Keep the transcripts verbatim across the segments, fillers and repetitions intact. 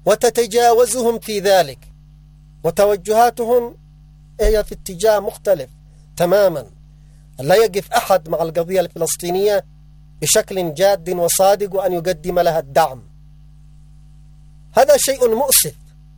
وتتجاوزهم في ذلك، وتوجهاتهم هي في اتجاه مختلف تماما. لا يقف أحد مع القضية الفلسطينية بشكل جاد وصادق وأن يقدم لها الدعم. هذا شيء مؤسف.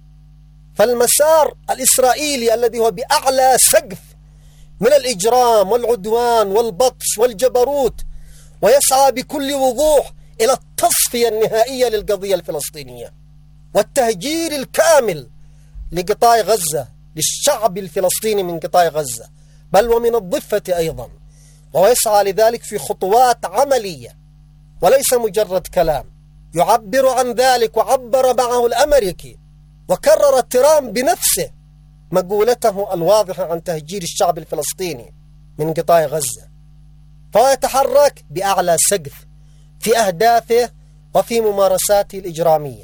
فالمسار الإسرائيلي الذي هو بأعلى سقف من الإجرام والعدوان والبطش والجبروت، ويسعى بكل وضوح إلى التصفية النهائية للقضية الفلسطينية والتهجير الكامل لقطاع غزة، للشعب الفلسطيني من قطاع غزة بل ومن الضفة أيضا، ويسعى لذلك في خطوات عملية وليس مجرد كلام. يعبر عن ذلك وعبر معه الأمريكي، وكرر ترامب بنفسه مقولته الواضحة عن تهجير الشعب الفلسطيني من قطاع غزة. فهو يتحرك بأعلى سقف في أهدافه وفي ممارساته الإجرامية.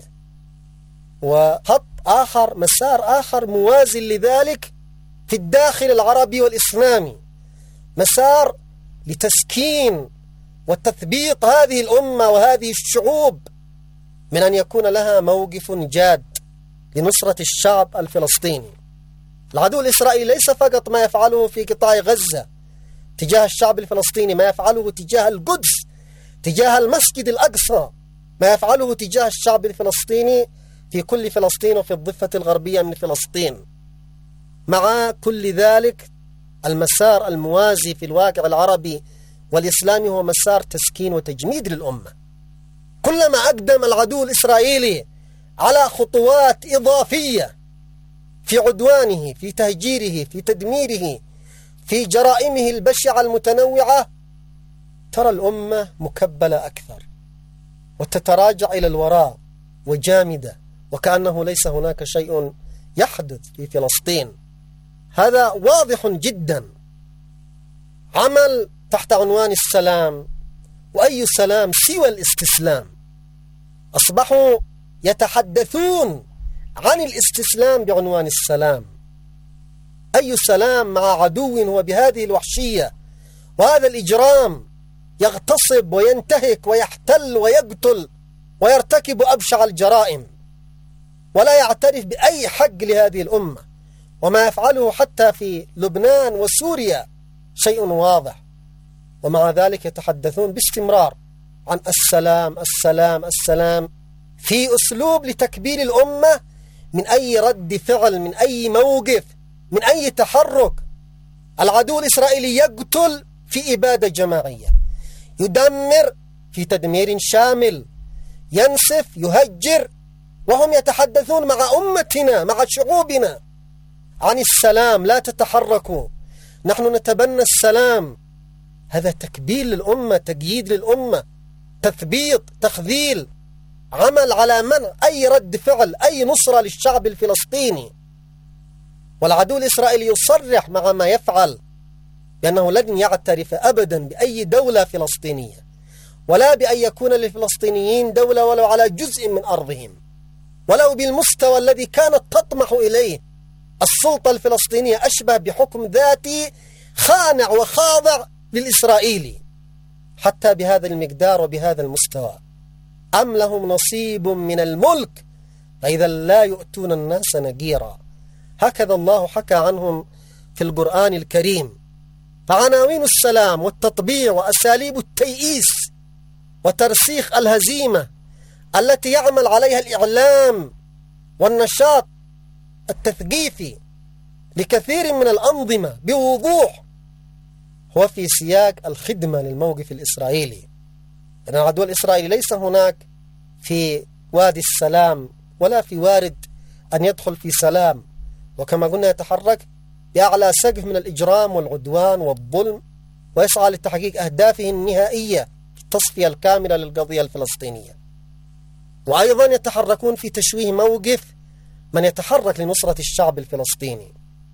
وخط آخر، مسار آخر موازي لذلك في الداخل العربي والإسلامي، مسار لتسكين وتثبيط هذه الأمة وهذه الشعوب من أن يكون لها موقف جاد لنصرة الشعب الفلسطيني. العدو الإسرائيلي ليس فقط ما يفعله في قطاع غزة تجاه الشعب الفلسطيني، ما يفعله تجاه القدس، تجاه المسجد الأقصى، ما يفعله تجاه الشعب الفلسطيني في كل فلسطين وفي الضفة الغربية من فلسطين. مع كل ذلك المسار الموازي في الواقع العربي والإسلامي هو مسار تسكين وتجميد للأمة. كلما أقدم العدو الإسرائيلي على خطوات إضافية في عدوانه، في تهجيره، في تدميره، في جرائمه البشعة المتنوعة، ترى الأمة مكبلة أكثر وتتراجع إلى الوراء وجامدة، وكأنه ليس هناك شيء يحدث في فلسطين. هذا واضح جدا. عمل تحت عنوان السلام، وأي سلام سوى الاستسلام. أصبحوا يتحدثون عن الاستسلام بعنوان السلام. أي سلام مع عدو هو بهذه الوحشية وهذا الإجرام، يغتصب وينتهك ويحتل ويقتل ويرتكب أبشع الجرائم، ولا يعترف بأي حق لهذه الأمة. وما يفعله حتى في لبنان وسوريا شيء واضح، ومع ذلك يتحدثون باستمرار عن السلام السلام السلام، في أسلوب لتكبير الأمة من أي رد فعل، من أي موقف، من أي تحرك. العدو الإسرائيلي يقتل في إبادة جماعية، يدمر في تدمير شامل، ينسف، يهجر، وهم يتحدثون مع أمتنا، مع شعوبنا عن السلام. لا تتحركوا، نحن نتبنى السلام. هذا تكبير للأمة، تقييد للأمة، تثبيط، تخذيل، عمل على منع أي رد فعل، أي نصرة للشعب الفلسطيني. والعدو الإسرائيلي يصرح مع ما يفعل بأنه لن يعترف أبدا بأي دولة فلسطينية، ولا بأن يكون للفلسطينيين دولة ولو على جزء من أرضهم، ولو بالمستوى الذي كانت تطمح إليه السلطة الفلسطينية، أشبه بحكم ذاتي خانع وخاضع للإسرائيلي. حتى بهذا المقدار وبهذا المستوى. أم لهم نصيب من الملك فإذا لا يؤتون الناس نقيرا. هكذا الله حكى عنهم في القرآن الكريم. فعناوين السلام والتطبيع وأساليب التيئيس وترسيخ الهزيمة التي يعمل عليها الإعلام والنشاط التثقيفي لكثير من الأنظمة بوضوح هو في سياق الخدمة للموقف الإسرائيلي. لأن العدو الإسرائيلي ليس هناك في وادي السلام ولا في وارد أن يدخل في سلام، وكما قلنا يتحرك بأعلى سقف من الإجرام والعدوان والظلم، ويسعى لتحقيق أهدافه النهائية، التصفية الكاملة للقضية الفلسطينية. وأيضا يتحركون في تشويه موقف من يتحرك لنصرة الشعب الفلسطيني.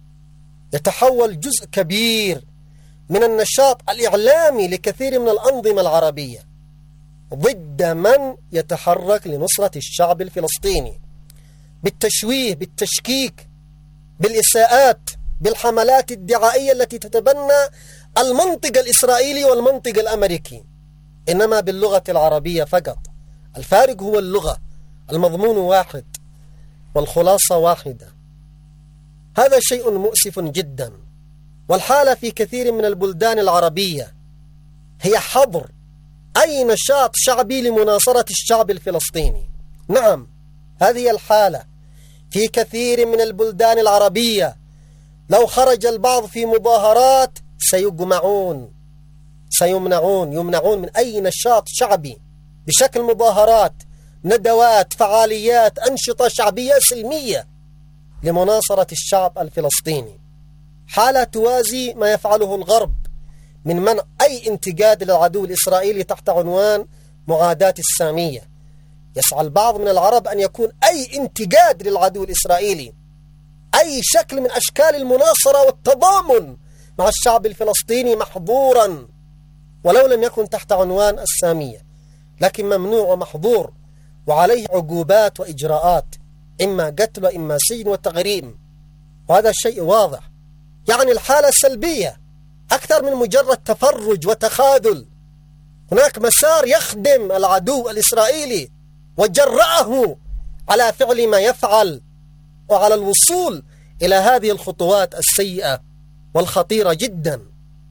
يتحول جزء كبير من النشاط الإعلامي لكثير من الأنظمة العربية ضد من يتحرك لنصرة الشعب الفلسطيني، بالتشويه، بالتشكيك، بالإساءات، بالحملات الدعائية التي تتبنى المنطق الإسرائيلي والمنطق الأمريكي، إنما باللغة العربية فقط. الفارق هو اللغة، المضمون واحد، والخلاصة واحدة. هذا شيء مؤسف جدا، والحالة في كثير من البلدان العربية هي حظر أي نشاط شعبي لمناصرة الشعب الفلسطيني. نعم، هذه الحالة في كثير من البلدان العربية. لو خرج البعض في مظاهرات سيجمعون سيمنعون يمنعون من أي نشاط شعبي بشكل مظاهرات، ندوات، فعاليات، أنشطة شعبية سلمية لمناصرة الشعب الفلسطيني. حالة توازي ما يفعله الغرب من منع أي انتقاد للعدو الإسرائيلي تحت عنوان معاداة السامية. يسعى البعض من العرب أن يكون أي انتقاد للعدو الإسرائيلي، أي شكل من أشكال المناصرة والتضامن مع الشعب الفلسطيني محظورا ولو لم يكن تحت عنوان السامية، لكن ممنوع ومحظور وعليه عقوبات وإجراءات، إما قتل وإما سجن وتغريم. وهذا الشيء واضح. يعني الحالة سلبية أكثر من مجرد تفرج وتخاذل. هناك مسار يخدم العدو الإسرائيلي وجرأه على فعل ما يفعل وعلى الوصول إلى هذه الخطوات السيئة والخطيرة جدا.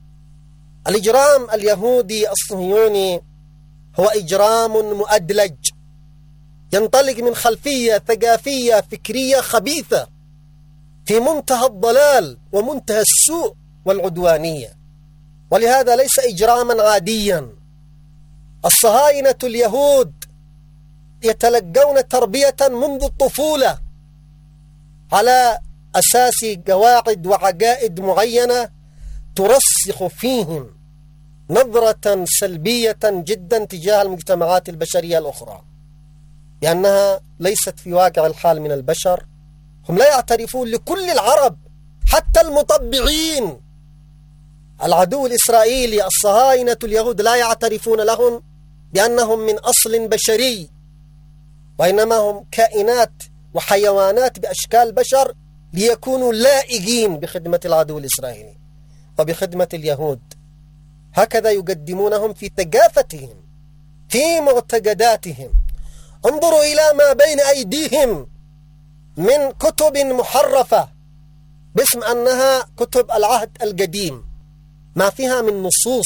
الإجرام اليهودي الصهيوني هو إجرام مؤدلج ينطلق من خلفية ثقافية فكرية خبيثة في منتهى الضلال ومنتهى السوء والعدوانية، ولهذا ليس إجراما عاديا. الصهاينة اليهود يتلقون تربية منذ الطفولة على أساس قواعد وعقائد معينة ترسخ فيهم نظرة سلبية جدا تجاه المجتمعات البشرية الأخرى، لأنها ليست في واقع الحال من البشر. هم لا يعترفون لكل العرب حتى المطبعين. العدو الإسرائيلي الصهاينة اليهود لا يعترفون لهم بأنهم من أصل بشري، وإنما هم كائنات وحيوانات بأشكال بشر ليكونوا لائقين بخدمة العدو الإسرائيلي وبخدمة اليهود. هكذا يقدمونهم في ثقافتهم، في معتقداتهم. انظروا إلى ما بين أيديهم من كتب محرفة باسم أنها كتب العهد القديم، ما فيها من نصوص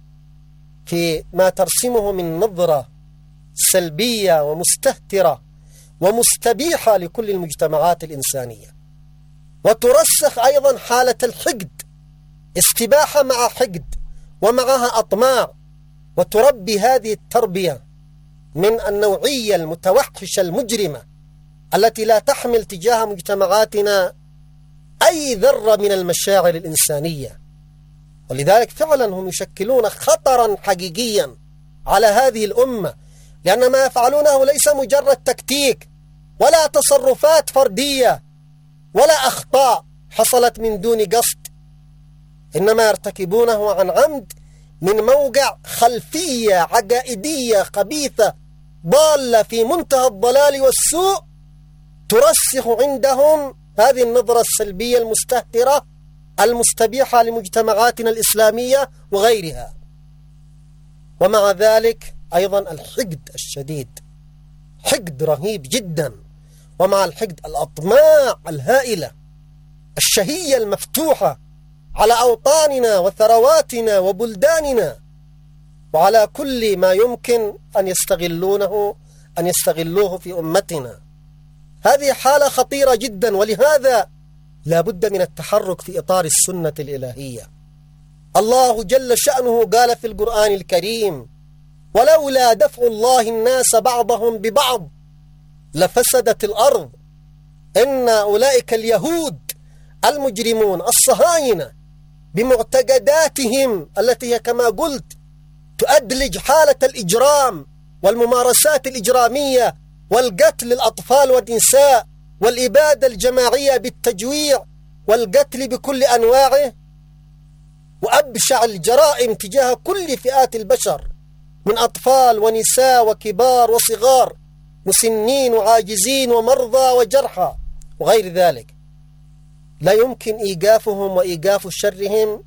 في ما ترسمه من نظرة سلبية ومستهترة ومستبيحة لكل المجتمعات الإنسانية، وترسخ أيضا حالة الحقد، استباحة مع حقد ومعها أطماع، وتربي هذه التربية من النوعية المتوحشة المجرمة التي لا تحمل تجاه مجتمعاتنا أي ذرة من المشاعر الإنسانية. ولذلك فعلا هم يشكلون خطرا حقيقيا على هذه الأمة، لأن ما يفعلونه ليس مجرد تكتيك ولا تصرفات فردية ولا أخطاء حصلت من دون قصد، إنما يرتكبونه عن عمد من موقع خلفية عقائدية خبيثة ضالة في منتهى الضلال والسوء ترسخ عندهم هذه النظرة السلبية المستهترة المستبيحة لمجتمعاتنا الإسلامية وغيرها. ومع ذلك أيضا الحقد الشديد، حقد رهيب جدا، ومع الحقد الأطماع الهائلة، الشهية المفتوحة على أوطاننا وثرواتنا وبلداننا، وعلى كل ما يمكن أن يستغلونه أن يستغلوه في أمتنا. هذه حالة خطيرة جدا، ولهذا لا بد من التحرك في إطار السنة الإلهية. الله جل شأنه قال في القرآن الكريم: ولولا دفع الله الناس بعضهم ببعض لفسدت الأرض. إن أولئك اليهود المجرمون الصهاينة بمعتقداتهم التي هي كما قلت تؤدلج حالة الإجرام والممارسات الإجرامية والقتل الأطفال والنساء والإبادة الجماعية بالتجويع والقتل بكل أنواعه، وأبشع الجرائم تجاه كل فئات البشر من أطفال ونساء وكبار وصغار، مسنين وعاجزين ومرضى وجرحى وغير ذلك. لا يمكن إيقافهم وإيقاف شرهم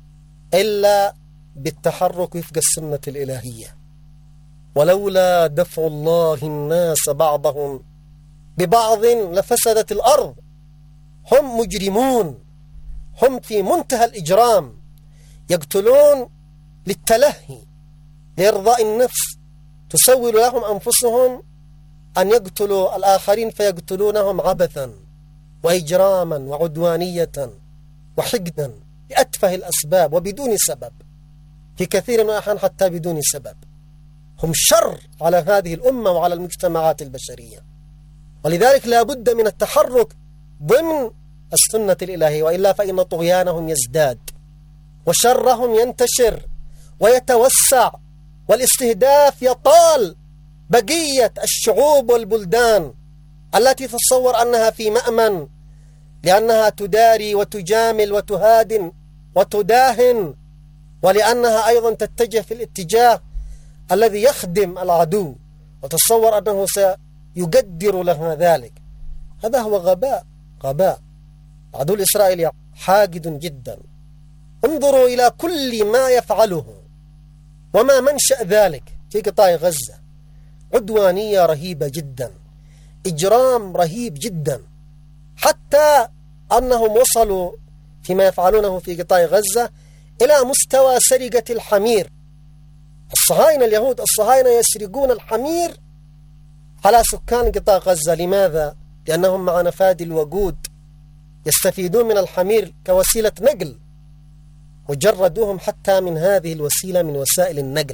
إلا بالتحرك وفق السنة الإلهية. ولولا دفع الله الناس بعضهم ببعض لفسدت الأرض. هم مجرمون، هم في منتهى الإجرام، يقتلون للتلهي لإرضاء النفس، تسول لهم أنفسهم أن يقتلوا الآخرين فيقتلونهم عبثا وإجراما وعدوانية وحقدا لأتفه الأسباب وبدون سبب، في كثير من الأحيان حتى بدون سبب. هم شر على هذه الأمة وعلى المجتمعات البشرية، ولذلك لا بد من التحرك ضمن السنة الإلهية، وإلا فإن طغيانهم يزداد وشرهم ينتشر ويتوسع، والاستهداف يطال بقية الشعوب والبلدان التي تتصور أنها في مأمن، لأنها تداري وتجامل وتهادن وتداهن، ولأنها أيضا تتجه في الاتجاه الذي يخدم العدو وتصور أنه سيقدر لها ذلك. هذا هو غباء غباء. العدو الإسرائيلي حاقد جدا. انظروا إلى كل ما يفعله وما منشأ ذلك في قطاع غزة. عدوانية رهيبة جدا، إجرام رهيب جدا، حتى أنهم وصلوا فيما يفعلونه في قطاع غزة إلى مستوى سرقة الحمير. الصهاينة اليهود الصهاينة يسرقون الحمير على سكان قطاع غزة. لماذا؟ لأنهم مع نفاذ الوقود يستفيدون من الحمير كوسيلة نقل، وجردوهم حتى من هذه الوسيلة من وسائل النقل.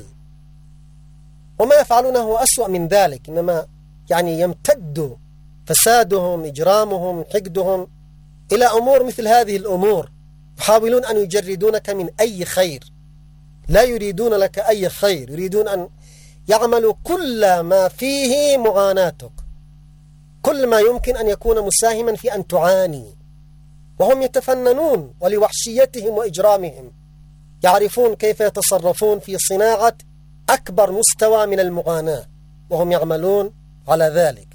وما يفعلونه أسوأ من ذلك، إنما يعني يمتد فسادهم إجرامهم حقدهم إلى أمور مثل هذه الأمور. يحاولون أن يجردونك من أي خير، لا يريدون لك أي خير، يريدون أن يعملوا كل ما فيه معاناتك، كل ما يمكن أن يكون مساهما في أن تعاني. وهم يتفننون ولوحشيتهم وإجرامهم يعرفون كيف يتصرفون في صناعة أكبر مستوى من المعاناة، وهم يعملون على ذلك.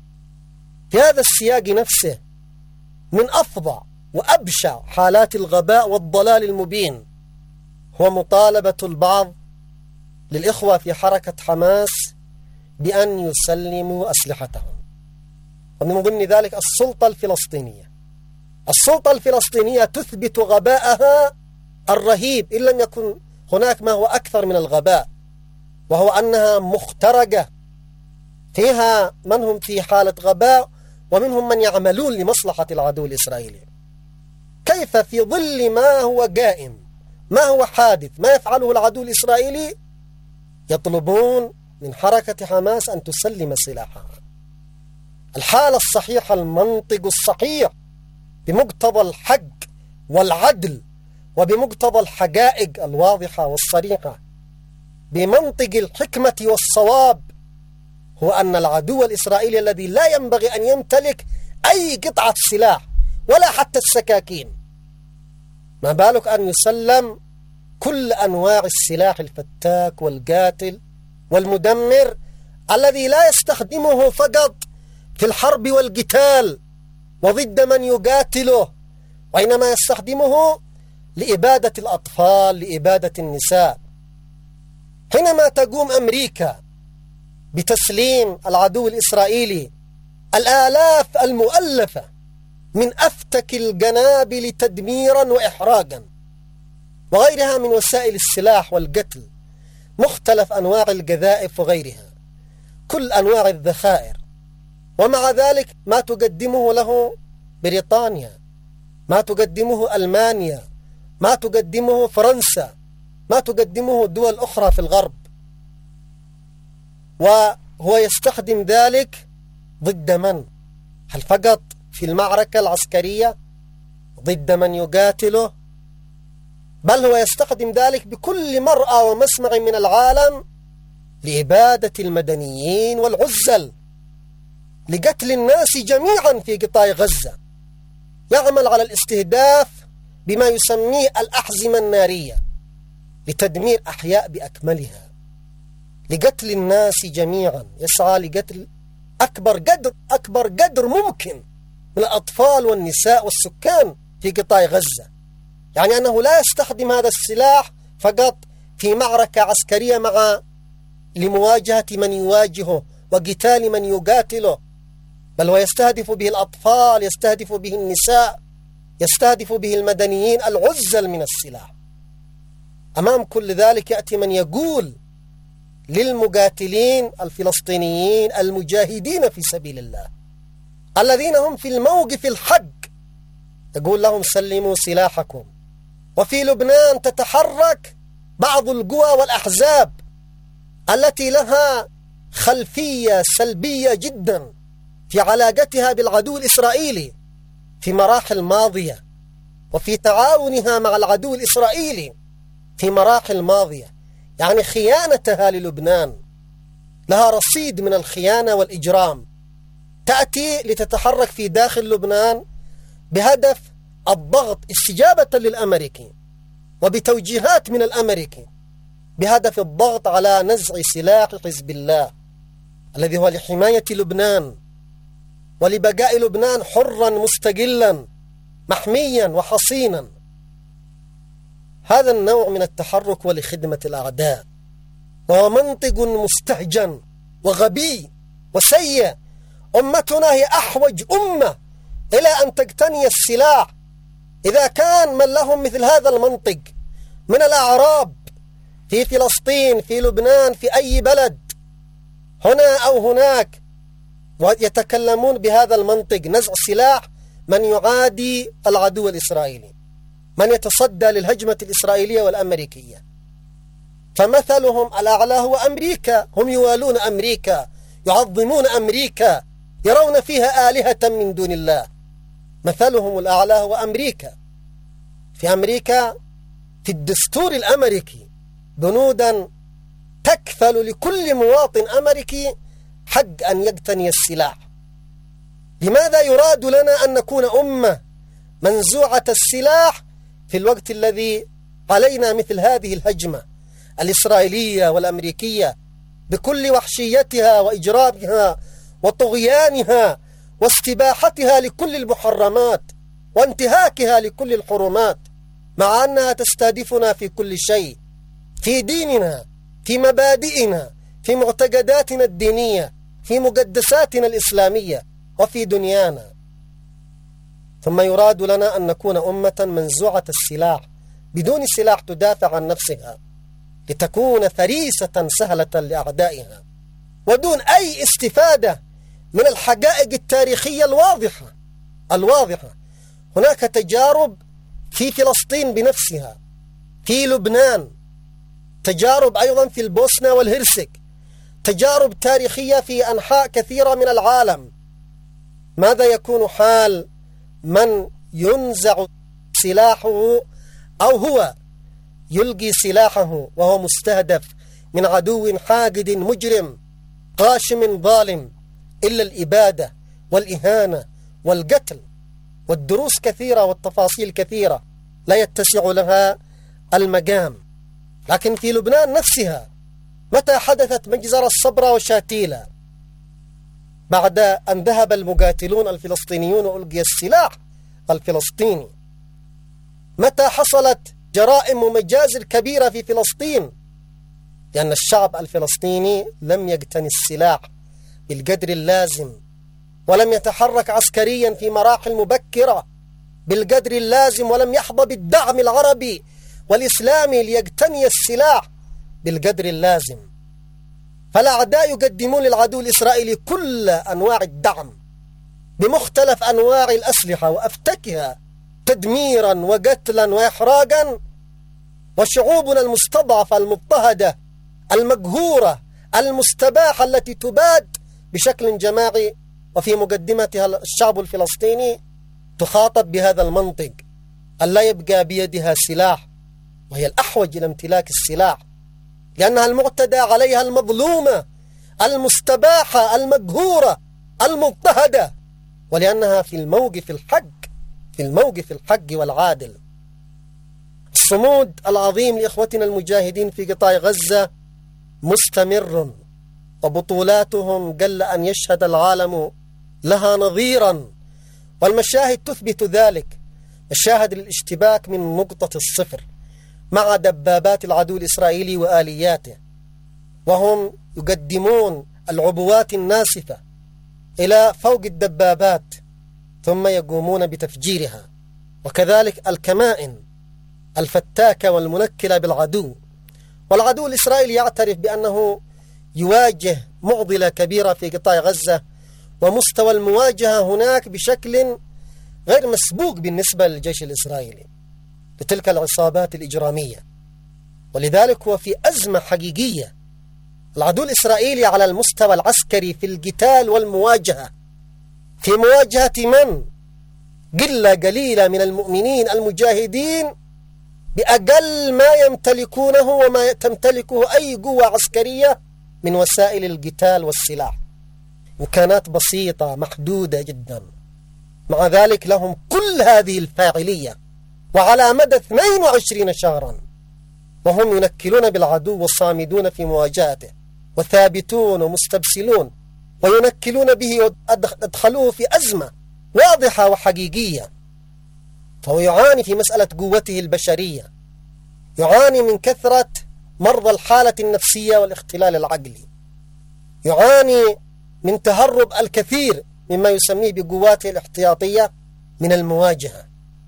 في هذا السياق نفسه من أفظع وأبشع حالات الغباء والضلال المبين هو مطالبة البعض للإخوة في حركة حماس بأن يسلموا أسلحتهم، ومن ضمن ذلك السلطة الفلسطينية. السلطة الفلسطينية تثبت غباءها الرهيب، إن لم يكن هناك ما هو أكثر من الغباء، وهو أنها مخترقة، فيها من هم في حالة غباء ومنهم من يعملون لمصلحة العدو الإسرائيلي. كيف في ظل ما هو قائم، ما هو حادث، ما يفعله العدو الإسرائيلي، يطلبون من حركة حماس أن تسلم سلاحها؟ الحالة الصحيحة، المنطق الصحيح بمقتضى الحق والعدل وبمقتضى الحقائق الواضحة والصريحة، بمنطق الحكمة والصواب، هو أن العدو الإسرائيلي الذي لا ينبغي أن يمتلك أي قطعة سلاح ولا حتى السكاكين، ما بالك أن يسلم كل أنواع السلاح الفتاك والقاتل والمدمر الذي لا يستخدمه فقط في الحرب والقتال وضد من يقاتله، وإنما يستخدمه لإبادة الأطفال، لإبادة النساء. حينما تقوم أمريكا بتسليم العدو الإسرائيلي الآلاف المؤلفة من أفتك القنابل تدميرا وإحراقا وغيرها من وسائل السلاح والقتل، مختلف أنواع القذائف وغيرها، كل أنواع الذخائر، ومع ذلك ما تقدمه له بريطانيا، ما تقدمه ألمانيا، ما تقدمه فرنسا، ما تقدمه دول أخرى في الغرب، وهو يستخدم ذلك ضد من؟ هل فقط في المعركة العسكرية ضد من يقاتله؟ بل هو يستخدم ذلك بكل مرأى ومسمع من العالم لإبادة المدنيين والعزل، لقتل الناس جميعا في قطاع غزة. يعمل على الاستهداف بما يسميه الأحزمة النارية لتدمير أحياء بأكملها، لقتل الناس جميعا، يسعى لقتل أكبر قدر أكبر قدر ممكن من الأطفال والنساء والسكان في قطاع غزة. يعني أنه لا يستخدم هذا السلاح فقط في معركة عسكرية مع لمواجهة من يواجهه وقتال من يقاتله، بل ويستهدف به الأطفال، يستهدف به النساء، يستهدف به المدنيين، العزل من السلاح. أمام كل ذلك يأتي من يقول للمقاتلين الفلسطينيين المجاهدين في سبيل الله الذين هم في الموقف الحق، يقول لهم سلموا سلاحكم. وفي لبنان تتحرك بعض القوى والأحزاب التي لها خلفية سلبية جدا في علاقتها بالعدو الإسرائيلي في مراحل ماضية، وفي تعاونها مع العدو الإسرائيلي في مراحل ماضية، يعني خيانتها للبنان، لها رصيد من الخيانة والإجرام، تأتي لتتحرك في داخل لبنان بهدف الضغط استجابة للأمريكي وبتوجيهات من الأمريكي بهدف الضغط على نزع سلاح حزب الله الذي هو لحماية لبنان ولبقاء لبنان حرا مستقلا محميا وحصينا. هذا النوع من التحرك ولخدمة الأعداء، وهو منطق مستهجن وغبي وسيء. أمتنا هي أحوج أمة إلى أن تقتني السلاح. إذا كان من لهم مثل هذا المنطق من الأعراب في فلسطين، في لبنان، في أي بلد هنا أو هناك، ويتكلمون بهذا المنطق، نزع سلاح من يعادي العدو الإسرائيلي، من يتصدى للهجمة الإسرائيلية والأمريكية، فمثلهم الأعلى هو أمريكا. هم يوالون أمريكا، يعظمون أمريكا، يرون فيها آلهة من دون الله. مثلهم الأعلى هو أمريكا. في أمريكا في الدستور الأمريكي بنودا تكفل لكل مواطن أمريكي حق أن يقتني السلاح. لماذا يراد لنا أن نكون أمة منزوعة السلاح في الوقت الذي علينا مثل هذه الهجمة الإسرائيلية والأمريكية بكل وحشيتها وإجرامها وطغيانها واستباحتها لكل المحرمات وانتهاكها لكل الحرمات، مع أنها تستهدفنا في كل شيء، في ديننا، في مبادئنا، في معتقداتنا الدينية، في مقدساتنا الإسلامية، وفي دنيانا. ثم يراد لنا أن نكون أمة منزوعة السلاح بدون سلاح تدافع عن نفسها، لتكون فريسة سهلة لأعدائها، ودون أي استفادة من الحقائق التاريخية الواضحة الواضحة. هناك تجارب في فلسطين بنفسها، في لبنان، تجارب أيضا في البوسنة والهرسك، تجارب تاريخية في أنحاء كثيرة من العالم. ماذا يكون حال من ينزع سلاحه أو هو يلقي سلاحه وهو مستهدف من عدو حاقد مجرم قاشم ظالم؟ إلا الإبادة والإهانة والقتل. والدروس كثيرة والتفاصيل كثيرة لا يتسع لها المقام. لكن في لبنان نفسها متى حدثت مجزرة الصبرا وشاتيلا بعد أن ذهب المقاتلون الفلسطينيون وألقي السلاح الفلسطيني؟ متى حصلت جرائم ومجازر كبيرة في فلسطين؟ لأن الشعب الفلسطيني لم يقتني السلاح بالقدر اللازم، ولم يتحرك عسكريا في مراحل مبكرة بالقدر اللازم، ولم يحظى بالدعم العربي والإسلامي ليقتني السلاح بالقدر اللازم. فالأعداء يقدمون للعدو الإسرائيلي كل أنواع الدعم بمختلف أنواع الأسلحة وأفتكها تدميرا وقتلا وإحراقا، وشعوبنا المستضعفة المضطهدة المقهورة المستباحة التي تباد بشكل جماعي وفي مقدمتها الشعب الفلسطيني تخاطب بهذا المنطق أن لا يبقى بيدها سلاح، وهي الأحوج إلى امتلاك السلاح، لأنها المعتدى عليها، المظلومة، المستباحة، المقهورة، المضطهدة، ولأنها في الموقف الحق في الموقف الحق والعادل. الصمود العظيم لإخوتنا المجاهدين في قطاع غزة مستمر، وبطولاتهم قل أن يشهد العالم لها نظيرا، والمشاهد تثبت ذلك. مشاهد للاشتباك من نقطة الصفر مع دبابات العدو الإسرائيلي وآلياته، وهم يقدمون العبوات الناسفة إلى فوق الدبابات ثم يقومون بتفجيرها، وكذلك الكمائن الفتاكة والمنكلة بالعدو. والعدو الإسرائيلي يعترف بأنه يواجه معضلة كبيرة في قطاع غزة، ومستوى المواجهة هناك بشكل غير مسبوق بالنسبة للجيش الإسرائيلي لتلك العصابات الإجرامية، ولذلك هو في أزمة حقيقية. العدو الإسرائيلي على المستوى العسكري في القتال والمواجهة، في مواجهة من؟ قلة قليلة من المؤمنين المجاهدين بأقل ما يمتلكونه وما تمتلكه أي قوة عسكرية من وسائل القتال والسلاح، إمكانات بسيطة محدودة جدا. مع ذلك لهم كل هذه الفاعلية، وعلى مدى اثنين وعشرين شهرا وهم ينكلون بالعدو وصامدون في مواجهته، وثابتون ومستبسلون، وينكلون به وادخلوه في أزمة واضحة وحقيقية. فهو يعاني في مسألة قوته البشرية، يعاني من كثرة مرضى الحالة النفسية والاختلال العقلي، يعاني من تهرب الكثير مما يسميه بقواته الاحتياطية من المواجهة.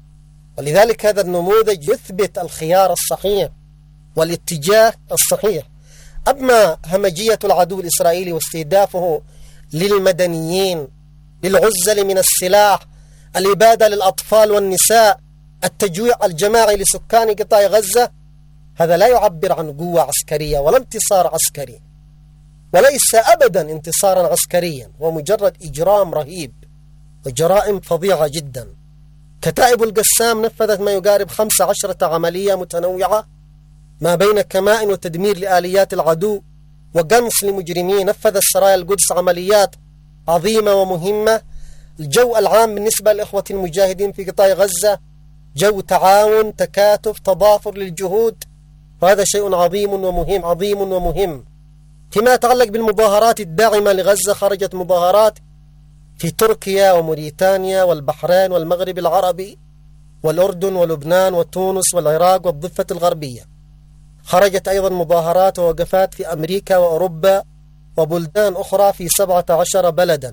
ولذلك هذا النموذج يثبت الخيار الصحيح والاتجاه الصحيح. أما همجية العدو الإسرائيلي واستهدافه للمدنيين، للعزل من السلاح، الإبادة للأطفال والنساء، التجويع الجماعي لسكان قطاع غزة، هذا لا يعبر عن قوة عسكرية ولا انتصار عسكري، وليس أبدا انتصارا عسكريا، هو مجرد إجرام رهيب وجرائم فظيعة جدا. كتائب القسام نفذت ما يقارب خمس عشرة عملية متنوعة ما بين كمائن وتدمير لآليات العدو وقنص لمجرمين. نفذ السرايا القدس عمليات عظيمة ومهمة. الجو العام بالنسبة للإخوة المجاهدين في قطاع غزة جو تعاون، تكاتف، تضافر للجهود، وهذا شيء عظيم ومهم عظيم ومهم. فيما يتعلق بالمظاهرات الداعمة لغزة، خرجت مظاهرات في تركيا وموريتانيا والبحرين والمغرب العربي والأردن ولبنان وتونس والعراق والضفة الغربية. خرجت أيضا مظاهرات ووقفات في أمريكا وأوروبا وبلدان أخرى في سبعة عشر بلدا.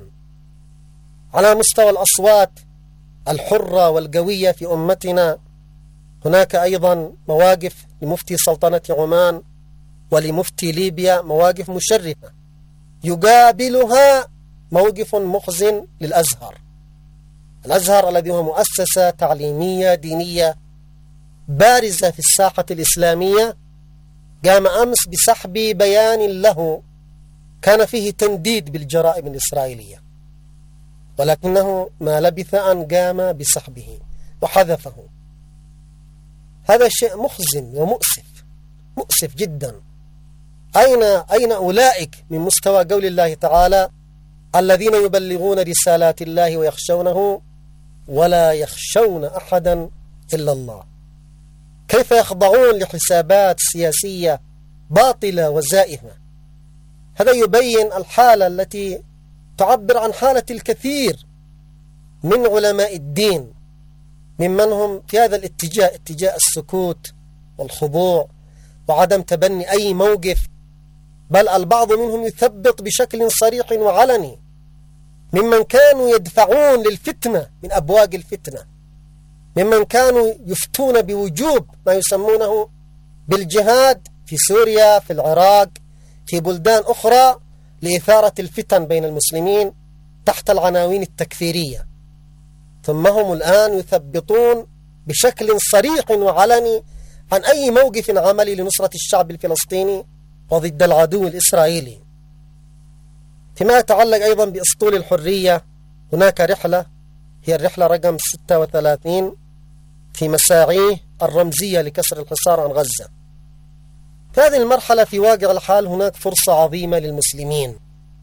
على مستوى الأصوات الحرة والقوية في أمتنا، هناك أيضا مواقف لمفتي سلطنة عمان ولمفتي ليبيا، مواقف مشرفة. يقابلها موقف محزن للأزهر، الأزهر الذي هو مؤسسة تعليمية دينية بارزة في الساحة الإسلامية، قام أمس بسحب بيان له كان فيه تنديد بالجرائم الإسرائيلية، ولكنه ما لبث أن قام بسحبه وحذفه. هذا شيء محزن ومؤسف، مؤسف جدا. أين أين أولئك من مستوى قول الله تعالى: الذين يبلغون رسالات الله ويخشونه ولا يخشون أحدا إلا الله؟ كيف يخضعون لحسابات سياسية باطلة وزائفة؟ هذا يبين الحالة التي تعبر عن حالة الكثير من علماء الدين ممن هم في هذا الاتجاه، اتجاه السكوت والخضوع وعدم تبني أي موقف، بل البعض منهم يثبط بشكل صريح وعلني ممن كانوا يدفعون للفتنة من أبواق الفتنة، ممن كانوا يفتون بوجوب ما يسمونه بالجهاد في سوريا، في العراق، في بلدان أخرى، لإثارة الفتن بين المسلمين تحت العناوين التكفيرية. ثم هم الآن يثبطون بشكل صريح وعلني عن أي موقف عملي لنصرة الشعب الفلسطيني وضد العدو الإسرائيلي. فيما يتعلق أيضا بأسطول الحرية، هناك رحلة هي الرحلة رقم ستة وثلاثين في مساعيه الرمزية لكسر الحصار عن غزة. في هذه المرحلة في واقع الحال هناك فرصة عظيمة للمسلمين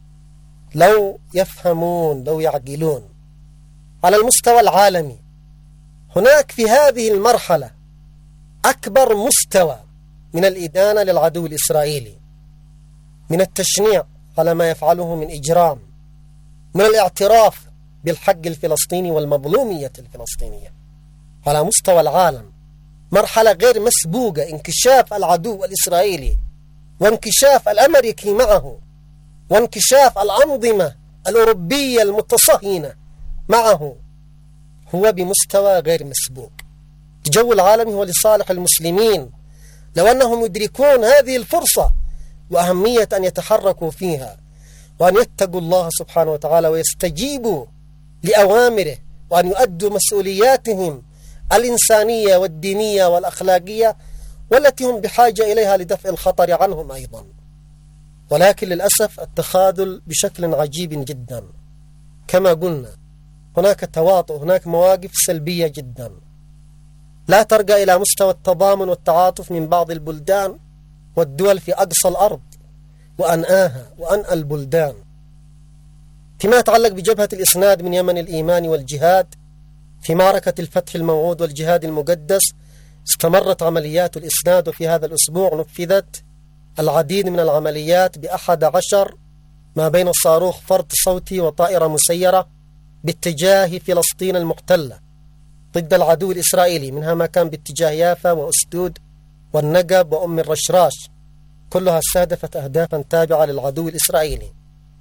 لو يفهمون، لو يعقلون. على المستوى العالمي هناك في هذه المرحلة أكبر مستوى من الإدانة للعدو الإسرائيلي، من التشنيع على ما يفعله من إجرام، من الاعتراف بالحق الفلسطيني والمظلومية الفلسطينية. على مستوى العالم مرحلة غير مسبوقة، انكشاف العدو الإسرائيلي وانكشاف الأمريكي معه وانكشاف الأنظمة الأوروبية المتصهينة معه هو بمستوى غير مسبوق. الجو العالمي هو لصالح المسلمين، لو أنهم يدركون هذه الفرصة وأهمية أن يتحركوا فيها وأن يتقوا الله سبحانه وتعالى ويستجيبوا لأوامره وأن يؤدوا مسؤولياتهم الإنسانية والدينية والأخلاقية والتي هم بحاجة إليها لدفع الخطر عنهم أيضا. ولكن للأسف التخاذل بشكل عجيب جدا. كما قلنا هناك تواطؤ، هناك مواقف سلبية جدا لا ترقى إلى مستوى التضامن والتعاطف من بعض البلدان والدول في أقصى الأرض وأنآها وأنأى البلدان. فيما يتعلق بجبهة الإسناد من يمن الإيمان والجهاد، في معركة الفتح الموعود والجهاد المقدس استمرت عمليات الإسناد، وفي هذا الأسبوع نفذت العديد من العمليات بأحد عشر ما بين صاروخ فرد صوتي وطائرة مسيرة باتجاه فلسطين المحتلة ضد العدو الإسرائيلي، منها ما كان باتجاه يافا وأسدود والنقب وأم الرشراش، كلها استهدفت أهدافا تابعة للعدو الإسرائيلي.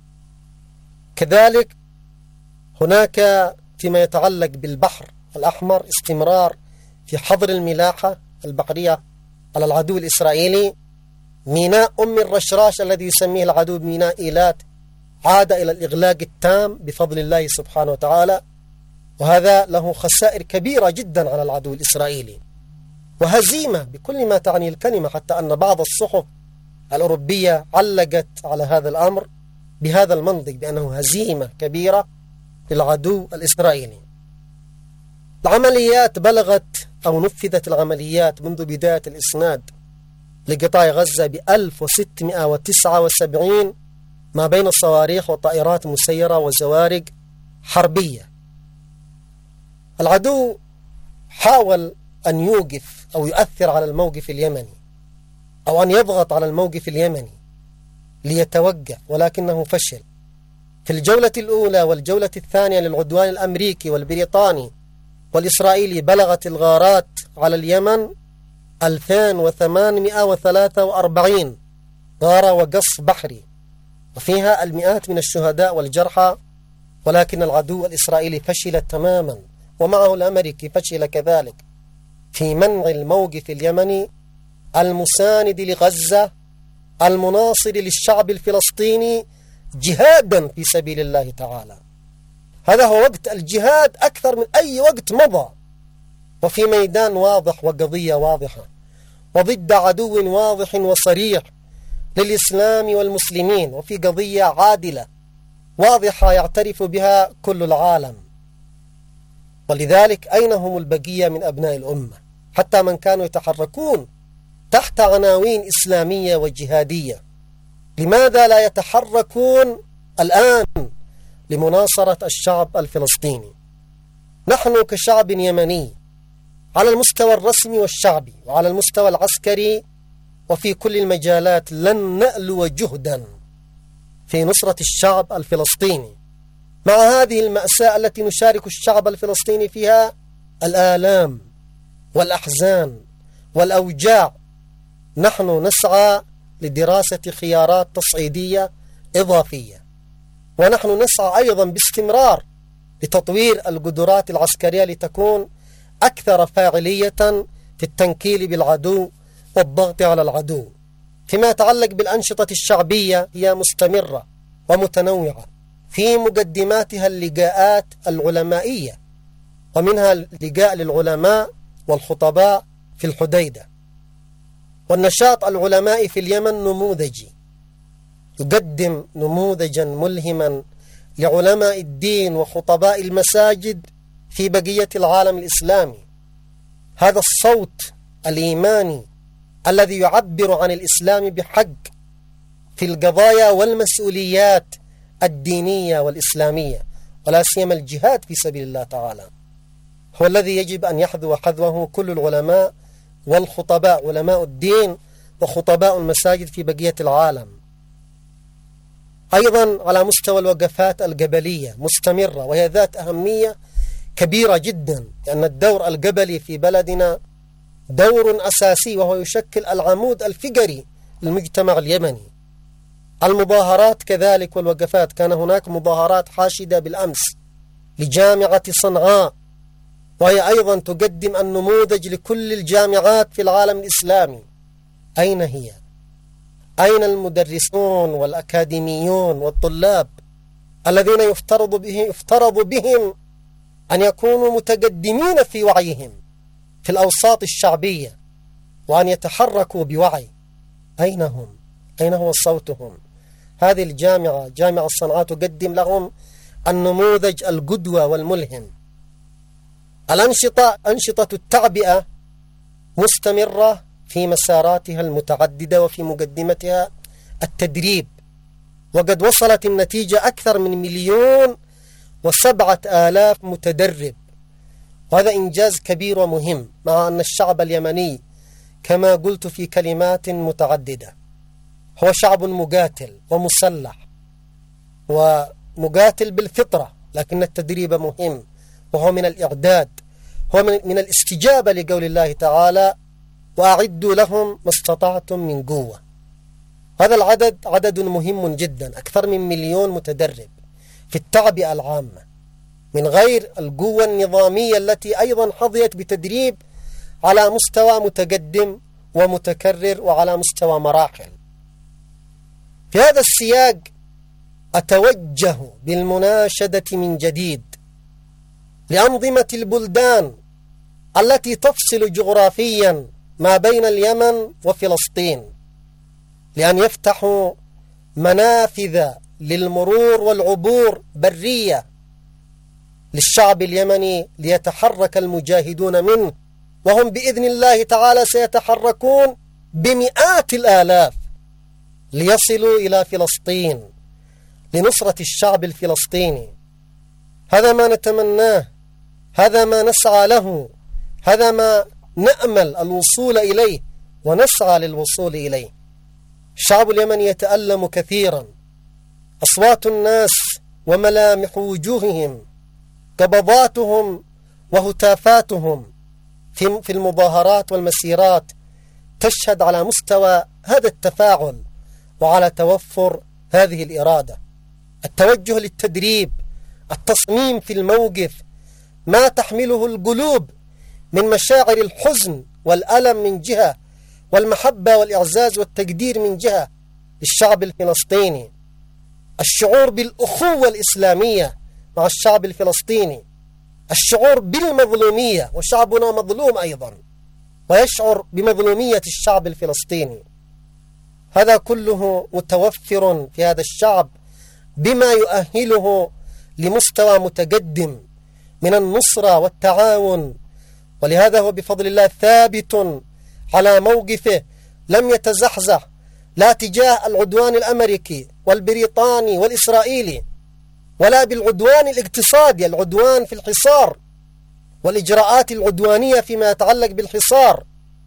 كذلك هناك فيما يتعلق بالبحر الأحمر استمرار في حظر الملاحة البحرية على العدو الإسرائيلي. ميناء أم الرشراش الذي يسميه العدو بميناء إيلات عاد إلى الإغلاق التام بفضل الله سبحانه وتعالى، وهذا له خسائر كبيرة جدا على العدو الإسرائيلي وهزيمة بكل ما تعني الكلمة، حتى أن بعض الصحف الأوروبية علقت على هذا الأمر بهذا المنطق بأنه هزيمة كبيرة للعدو الإسرائيلي. العمليات بلغت أو نفذت العمليات منذ بداية الإسناد لقطاع غزة بألف وستمائة وتسعة وسبعين ما بين صواريخ وطائرات مسيرة وزوارق حربية. العدو حاول أن يوقف أو يؤثر على الموقف اليمني أو أن يضغط على الموقف اليمني ليتوقف، ولكنه فشل. في الجولة الأولى والجولة الثانية للعدوان الأمريكي والبريطاني والإسرائيلي بلغت الغارات على اليمن ألفين وثمانمائة وثلاثة وأربعين غارة وقصف بحري، وفيها المئات من الشهداء والجرحى، ولكن العدو الإسرائيلي فشل تماما، ومعه الأمريكي فشل كذلك في منع الموقف اليمني المساند لغزة المناصر للشعب الفلسطيني جهادا في سبيل الله تعالى. هذا هو وقت الجهاد أكثر من أي وقت مضى، وفي ميدان واضح وقضية واضحة وضد عدو واضح وصريح للإسلام والمسلمين، وفي قضية عادلة واضحة يعترف بها كل العالم. ولذلك أين هم البقية من أبناء الأمة؟ حتى من كانوا يتحركون تحت عناوين إسلامية وجهادية، لماذا لا يتحركون الآن لمناصرة الشعب الفلسطيني؟ نحن كشعب يمني على المستوى الرسمي والشعبي وعلى المستوى العسكري وفي كل المجالات لن نألو جهدا في نصرة الشعب الفلسطيني مع هذه المأساة التي نشارك الشعب الفلسطيني فيها الآلام والأحزان والأوجاع. نحن نسعى لدراسة خيارات تصعيدية إضافية، ونحن نسعى أيضا باستمرار لتطوير القدرات العسكرية لتكون أكثر فاعلية في التنكيل بالعدو والضغط على العدو. فيما يتعلق بالأنشطة الشعبية هي مستمرة ومتنوعة، في مقدماتها اللقاءات العلمائية، ومنها لقاء للعلماء والخطباء في الحديدة. والنشاط العلمائي في اليمن نموذجي، يقدم نموذجا ملهما لعلماء الدين وخطباء المساجد في بقية العالم الإسلامي. هذا الصوت الإيماني الذي يعبر عن الإسلام بحق في القضايا والمسؤوليات الدينية والإسلامية، ولا سيما الجهاد في سبيل الله تعالى، هو الذي يجب أن يحذو حذوه كل العلماء والخطباء، علماء الدين وخطباء المساجد في بقية العالم. أيضا على مستوى الوقفات القبلية مستمرة، وهي ذات أهمية كبيرة جدا، لأن الدور القبلي في بلدنا دور أساسي، وهو يشكل العمود الفقري للمجتمع اليمني. المظاهرات كذلك والوقفات. كان هناك مظاهرات حاشدة بالأمس لجامعة صنعاء، وهي أيضا تقدم النموذج لكل الجامعات في العالم الإسلامي. أين هي؟ أين المدرسون والأكاديميون والطلاب الذين يفترض به يفترض بهم أن يكونوا متقدمين في وعيهم في الأوساط الشعبية وأن يتحركوا بوعي؟ أين هم؟ أين هو صوتهم؟ هذه الجامعة جامعة صنعاء تقدم لهم النموذج القدوة والملهم. الأنشطة أنشطة التعبئة مستمرة في مساراتها المتعددة، وفي مقدمتها التدريب، وقد وصلت النتيجة أكثر من مليون وسبعة آلاف متدرب، وهذا إنجاز كبير ومهم، مع أن الشعب اليمني كما قلت في كلمات متعددة هو شعب مقاتل ومسلح ومقاتل بالفطرة، لكن التدريب مهم، وهو من الإعداد، هو من الاستجابة لقول الله تعالى: وأعدوا لهم ما استطعتم من قوة. هذا العدد عدد مهم جدا، أكثر من مليون متدرب في التعبئة العامة، من غير القوة النظامية التي أيضا حظيت بتدريب على مستوى متقدم ومتكرر وعلى مستوى مراحل. في هذا السياق أتوجه بالمناشدة من جديد لأنظمة البلدان التي تفصل جغرافيا ما بين اليمن وفلسطين، لأن يفتحوا منافذ للمرور والعبور برية للشعب اليمني ليتحرك المجاهدون منه، وهم بإذن الله تعالى سيتحركون بمئات الآلاف ليصلوا إلى فلسطين لنصرة الشعب الفلسطيني. هذا ما نتمناه، هذا ما نسعى له، هذا ما نأمل الوصول إليه ونسعى للوصول إليه. الشعب اليمني يتألم كثيرا، أصوات الناس وملامح وجوههم، قبضاتهم وهتافاتهم في المظاهرات والمسيرات تشهد على مستوى هذا التفاعل وعلى توفر هذه الإرادة. التوجه للتدريب، التصميم في الموقف، ما تحمله القلوب من مشاعر الحزن والألم من جهة، والمحبة والإعزاز والتقدير من جهة للشعب الفلسطيني، الشعور بالأخوة الإسلامية مع الشعب الفلسطيني، الشعور بالمظلومية، وشعبنا مظلوم أيضا ويشعر بمظلومية الشعب الفلسطيني. هذا كله متوفر في هذا الشعب بما يؤهله لمستوى متقدم من النصرة والتعاون، ولهذا هو بفضل الله ثابت على موقفه، لم يتزحزح لا تجاه العدوان الأمريكي والبريطاني والإسرائيلي، ولا بالعدوان الاقتصادي، العدوان في الحصار والإجراءات العدوانية فيما يتعلق بالحصار،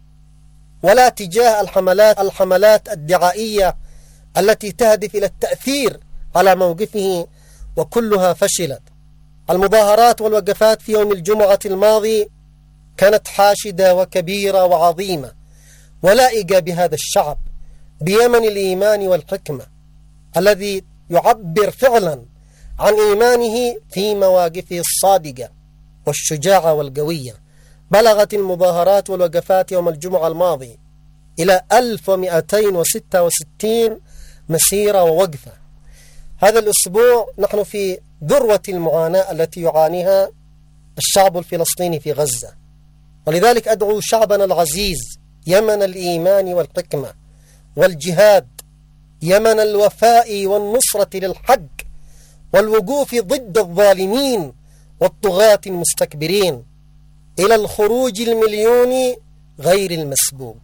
ولا تجاه الحملات الحملات الدعائية التي تهدف إلى التأثير على موقفه، وكلها فشلت. المظاهرات والوقفات في يوم الجمعة الماضي كانت حاشدة وكبيرة وعظيمة ولائقة بهذا الشعب، بيمن الإيمان والحكمة الذي يعبر فعلا عن إيمانه في مواقفه الصادقة والشجاعة والقوية. بلغت المظاهرات والوقفات يوم الجمعة الماضي إلى ألف ومئتين وستة وستين مسيرة ووقفة. هذا الأسبوع نحن في ذروة المعاناة التي يعانيها الشعب الفلسطيني في غزة، ولذلك أدعو شعبنا العزيز يمن الإيمان والحكمة والجهاد، يمن الوفاء والنصرة للحق والوقوف ضد الظالمين والطغاة المستكبرين، إلى الخروج المليوني غير المسبوق.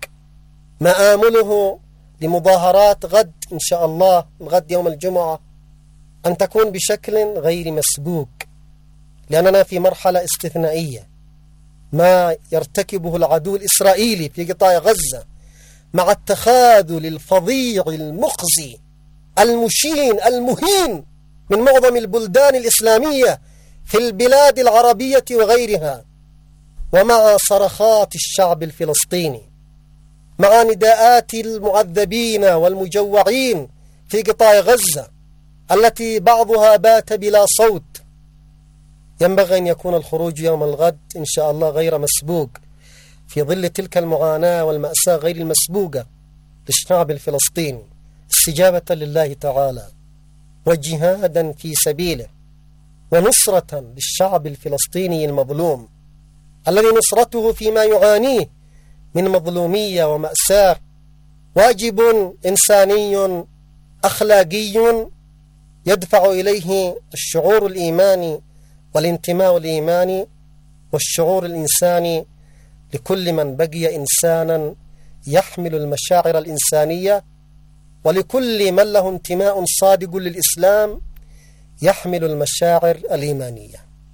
مآمله لمظاهرات غد إن شاء الله، الغد يوم الجمعة، أن تكون بشكل غير مسبوق، لأننا في مرحلة استثنائية. ما يرتكبه العدو الإسرائيلي في قطاع غزة مع التخاذل الفظيع المخزي المشين المهين من معظم البلدان الإسلامية في البلاد العربية وغيرها، ومع صرخات الشعب الفلسطيني، مع نداءات المعذبين والمجوعين في قطاع غزة التي بعضها بات بلا صوت. ينبغي أن يكون الخروج يوم الغد إن شاء الله غير مسبوق في ظل تلك المعاناة والمأساة غير المسبوقة للشعب الفلسطيني، استجابة لله تعالى وجهادا في سبيله ونصرة للشعب الفلسطيني المظلوم الذي نصرته فيما يعانيه من مظلومية ومأساة واجب إنساني أخلاقي يدفع إليه الشعور الإيماني والانتماء الإيماني والشعور الإنساني لكل من بقي إنسانا يحمل المشاعر الإنسانية، ولكل من له انتماء صادق للإسلام يحمل المشاعر الإيمانية.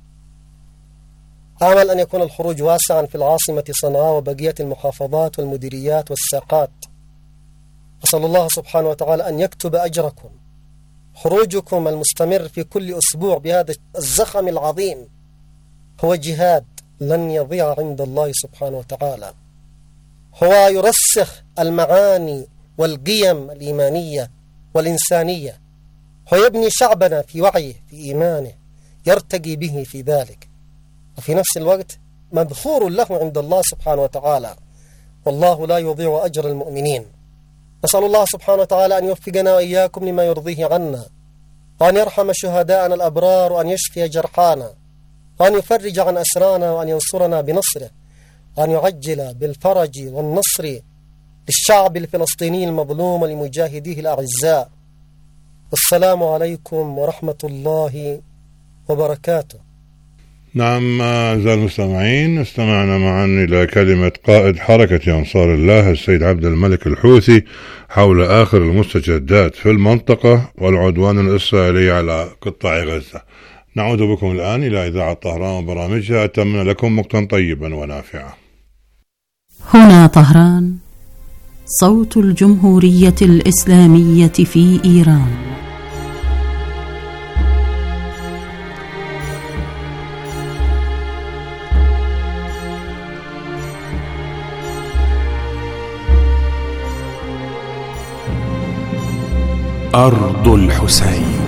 أعمل أن يكون الخروج واسعا في العاصمة صنعاء وبقية المحافظات والمديريات والساقات. أسأل الله سبحانه وتعالى أن يكتب أجركم. خروجكم المستمر في كل أسبوع بهذا الزخم العظيم هو جهاد لن يضيع عند الله سبحانه وتعالى، هو يرسخ المعاني والقيم الإيمانية والإنسانية، هو يبني شعبنا في وعيه في إيمانه يرتقي به في ذلك، وفي نفس الوقت مذخور له عند الله سبحانه وتعالى، والله لا يضيع أجر المؤمنين. نسأل الله سبحانه وتعالى أن يوفقنا وإياكم لما يرضيه عنا، وأن يرحم شهداءنا الأبرار، وأن يشفي جرحانا، وأن يفرج عن أسرانا، وأن ينصرنا بنصره، وأن يعجل بالفرج والنصر للشعب الفلسطيني المظلوم ولمجاهديه الأعزاء. السلام عليكم ورحمة الله وبركاته. نعم أعزائي المستمعين، استمعنا معا إلى كلمة قائد حركة أنصار الله السيد عبد الملك الحوثي حول آخر المستجدات في المنطقة والعدوان الإسرائيلي على قطاع غزة. نعود بكم الآن إلى إذاعة طهران وبرامجها. أتمنى لكم وقتا طيبا ونافعا. هنا طهران، صوت الجمهورية الإسلامية في إيران. أرض الحسين.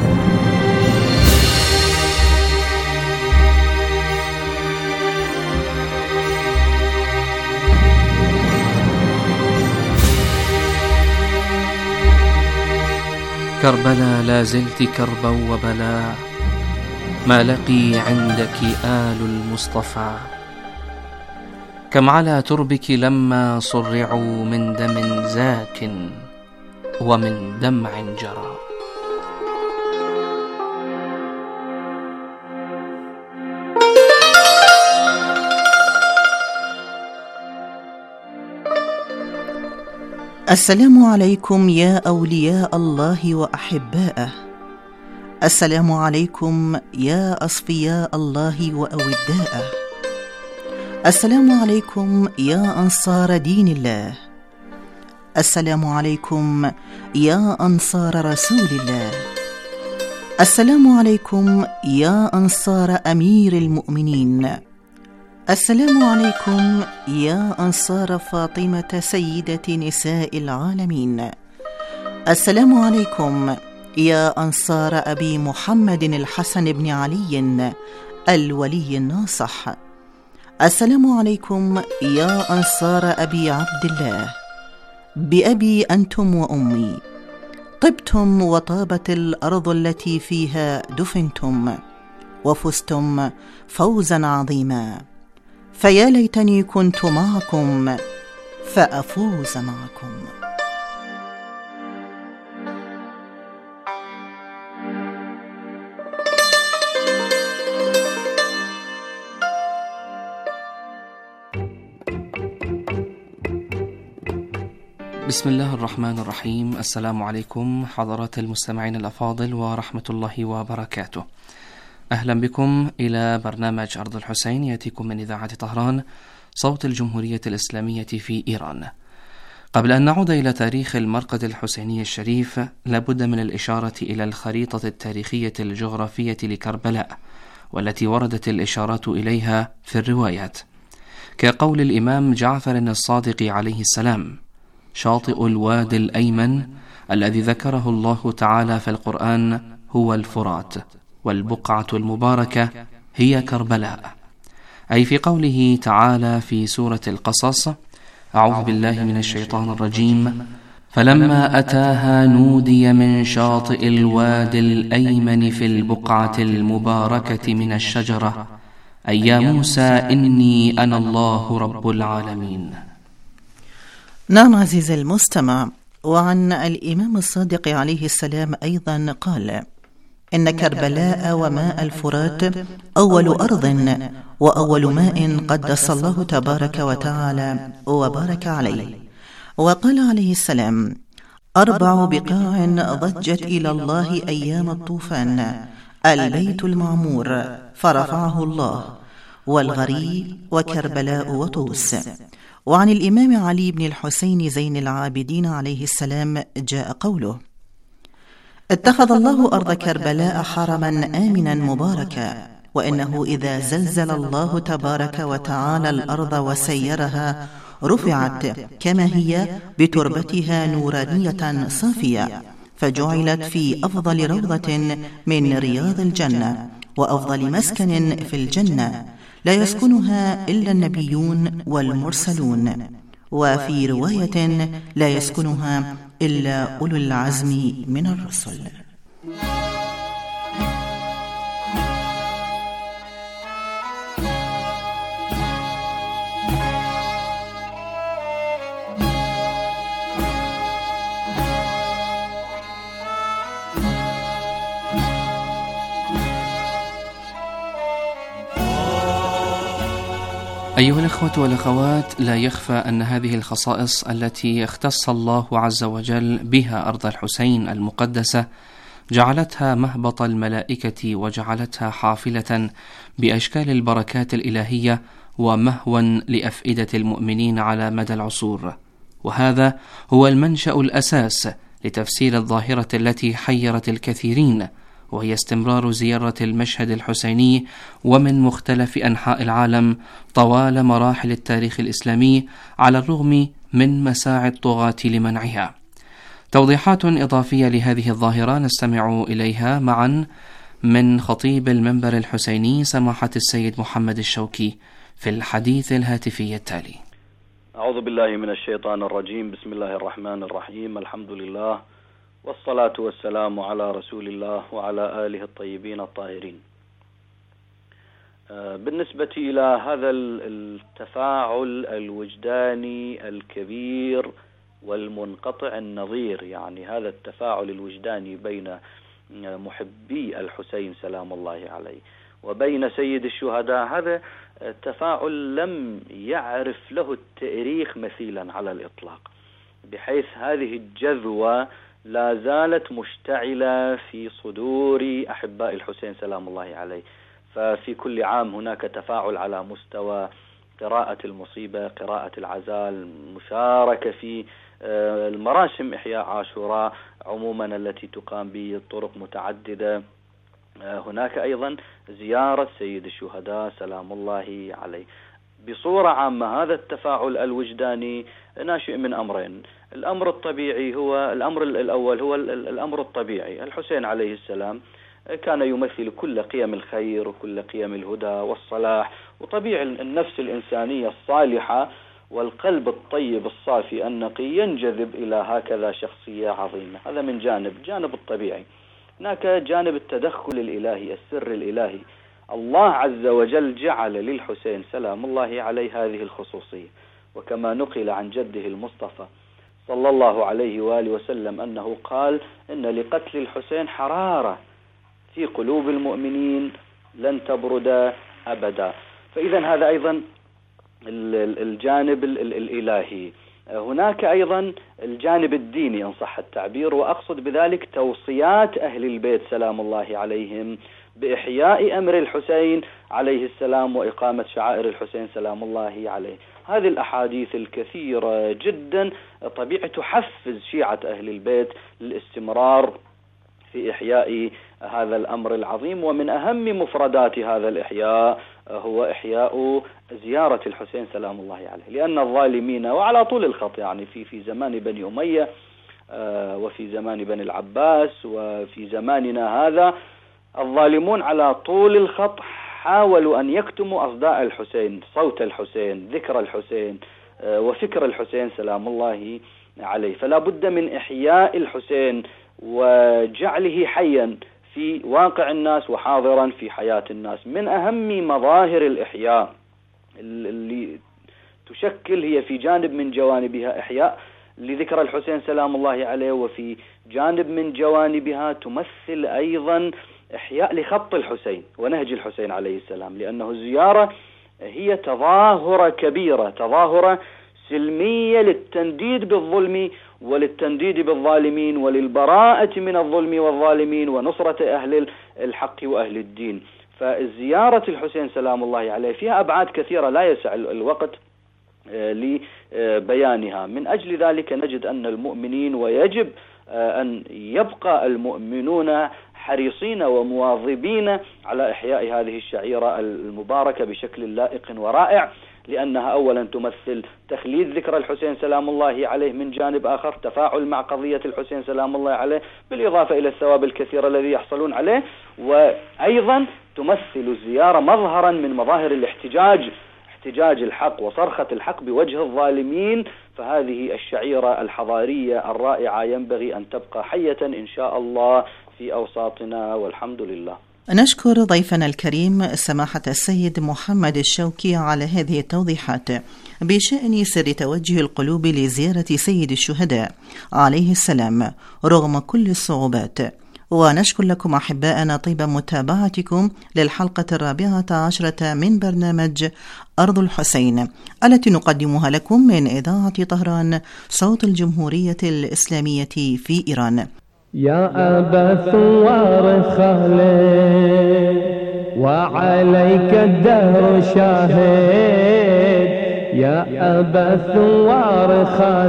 كربلا لا زلت كربا وبلاء، ما لقي عندك آل المصطفى. كم على تربك لما صرعوا من دم زاك ومن دمع جرى. السلام عليكم يا أولياء الله وأحباءه، السلام عليكم يا أصفياء الله وأوداءه، السلام عليكم يا أنصار دين الله، السلام عليكم يا أنصار رسول الله، السلام عليكم يا أنصار أمير المؤمنين، السلام عليكم يا أنصار فاطمة سيدة نساء العالمين، السلام عليكم يا أنصار أبي محمد الحسن بن علي الولي الناصح، السلام عليكم يا أنصار أبي عبد الله، بأبي أنتم وأمي، طبتم وطابت الأرض التي فيها دفنتم، وفزتم فوزا عظيما، فيا ليتني كنت معكم فأفوز معكم. بسم الله الرحمن الرحيم. السلام عليكم حضرات المستمعين الأفاضل ورحمة الله وبركاته. أهلا بكم إلى برنامج أرض الحسين يأتيكم من إذاعة طهران صوت الجمهورية الإسلامية في إيران. قبل أن نعود إلى تاريخ المرقد الحسيني الشريف، لابد من الإشارة إلى الخريطة التاريخية الجغرافية لكربلاء، والتي وردت الإشارات إليها في الروايات، كقول الإمام جعفر الصادق عليه السلام: شاطئ الوادي الأيمن الذي ذكره الله تعالى في القرآن هو الفرات، والبقعة المباركة هي كربلاء، أي في قوله تعالى في سورة القصص: أعوذ بالله من الشيطان الرجيم: فلما أتاها نودي من شاطئ الوادي الأيمن في البقعة المباركة من الشجرة أي يا موسى إني أنا الله رب العالمين. نعم عزيزي المستمع، وعن الإمام الصادق عليه السلام أيضا قال: إن كربلاء وماء الفرات أول أرض وأول ماء قدس الله تبارك وتعالى وبارك عليه. وقال عليه السلام: أربع بقاع ضجت إلى الله أيام الطوفان: البيت المعمور فرفعه الله، والغريب، وكربلاء، وطوس. وعن الإمام علي بن الحسين زين العابدين عليه السلام جاء قوله: اتخذ الله أرض كربلاء حرما آمنا مباركا، وإنه إذا زلزل الله تبارك وتعالى الأرض وسيرها رفعت كما هي بتربتها نورانية صافية، فجعلت في أفضل روضة من رياض الجنة وأفضل مسكن في الجنة، لا يسكنها إلا النبيون والمرسلون، وفي رواية لا يسكنها إلا أولو العزم من الرسل. أيها الأخوة والأخوات، لا يخفى أن هذه الخصائص التي اختص الله عز وجل بها أرض الحسين المقدسة جعلتها مهبط الملائكة، وجعلتها حافلة بأشكال البركات الإلهية ومهوا لأفئدة المؤمنين على مدى العصور. وهذا هو المنشأ الأساس لتفسير الظاهرة التي حيرت الكثيرين، وهي استمرار زيارة المشهد الحسيني ومن مختلف أنحاء العالم طوال مراحل التاريخ الإسلامي، على الرغم من مساعي الطغاة لمنعها. توضيحات إضافية لهذه الظاهرة نستمع إليها معا من خطيب المنبر الحسيني سماحة السيد محمد الشوكي في الحديث الهاتفي التالي. أعوذ بالله من الشيطان الرجيم. بسم الله الرحمن الرحيم. الحمد لله، والصلاة والسلام على رسول الله وعلى آله الطيبين الطاهرين. بالنسبة إلى هذا التفاعل الوجداني الكبير والمنقطع النظير، يعني هذا التفاعل الوجداني بين محبي الحسين سلام الله عليه وبين سيد الشهداء، هذا التفاعل لم يعرف له التاريخ مثيلا على الإطلاق، بحيث هذه الجذوة لا زالت مشتعلة في صدور أحباء الحسين سلام الله عليه. ففي كل عام هناك تفاعل على مستوى قراءة المصيبة، قراءة العزاء، المشاركة في المراسم إحياء عاشوراء عموما التي تقام بطرق متعددة. هناك أيضا زيارة سيد الشهداء سلام الله عليه. بصورة عامة هذا التفاعل الوجداني ناشئ من أمرين. الأمر الطبيعي هو الأمر الأول هو الأمر الطبيعي. الحسين عليه السلام كان يمثل كل قيم الخير وكل قيم الهدى والصلاح، وطبيعي النفس الإنسانية الصالحة والقلب الطيب الصافي النقي ينجذب إلى هكذا شخصية عظيمة. هذا من جانب جانب الطبيعي. هناك جانب التدخل الإلهي، السر الإلهي. الله عز وجل جعل للحسين سلام الله عليه هذه الخصوصية، وكما نقل عن جده المصطفى صلى الله عليه وآله وسلم أنه قال: إن لقتل الحسين حرارة في قلوب المؤمنين لن تبرد أبدا. فإذا هذا أيضا الجانب الإلهي. هناك أيضا الجانب الديني إن صح التعبير، وأقصد بذلك توصيات أهل البيت سلام الله عليهم بإحياء أمر الحسين عليه السلام وإقامة شعائر الحسين سلام الله عليه. هذه الأحاديث الكثيرة جدا طبيعة تحفز شيعة أهل البيت للاستمرار في إحياء هذا الأمر العظيم. ومن أهم مفردات هذا الإحياء هو إحياء زيارة الحسين سلام الله عليه، لأن الظالمين وعلى طول الخط يعني في في زمان بني أمية وفي زمان بني العباس وفي زماننا هذا الظالمون على طول الخط حاولوا أن يكتموا أصداء الحسين، صوت الحسين، ذكر الحسين وفكر الحسين سلام الله عليه. فلا بد من إحياء الحسين وجعله حيا في واقع الناس وحاضرا في حياة الناس. من أهم مظاهر الإحياء اللي تشكل هي في جانب من جوانبها إحياء لذكر الحسين سلام الله عليه، وفي جانب من جوانبها تمثل أيضا إحياء لخط الحسين ونهج الحسين عليه السلام، لأنه الزيارة هي تظاهرة كبيرة، تظاهرة سلمية للتنديد بالظلم وللتنديد بالظالمين وللبراءة من الظلم والظالمين ونصرة أهل الحق وأهل الدين. فالزيارة الحسين سلام الله عليه فيها أبعاد كثيرة لا يسع الوقت لبيانها. من أجل ذلك نجد أن المؤمنين ويجب أن يبقى المؤمنون حريصين ومواظبين على إحياء هذه الشعيرة المباركة بشكل لائق ورائع، لأنها أولا تمثل تخليد ذكر الحسين سلام الله عليه، من جانب آخر تفاعل مع قضية الحسين سلام الله عليه بالإضافة إلى الثواب الكثير الذي يحصلون عليه، وأيضا تمثل الزيارة مظهرا من مظاهر الاحتجاج، احتجاج الحق وصرخة الحق بوجه الظالمين. فهذه الشعيرة الحضارية الرائعة ينبغي أن تبقى حية إن شاء الله في أوساطنا، والحمد لله. نشكر ضيفنا الكريم سماحة السيد محمد الشوكي على هذه التوضيحات بشأن سر توجه القلوب لزيارة سيد الشهداء عليه السلام رغم كل الصعوبات. ونشكر لكم أحباءنا طيب متابعتكم للحلقة الرابعة عشرة من برنامج أرض الحسين التي نقدمها لكم من إذاعة طهران صوت الجمهورية الإسلامية في إيران. يا أبا ثوار خالد وعليك الدهر شاهد، يا أبا ثوار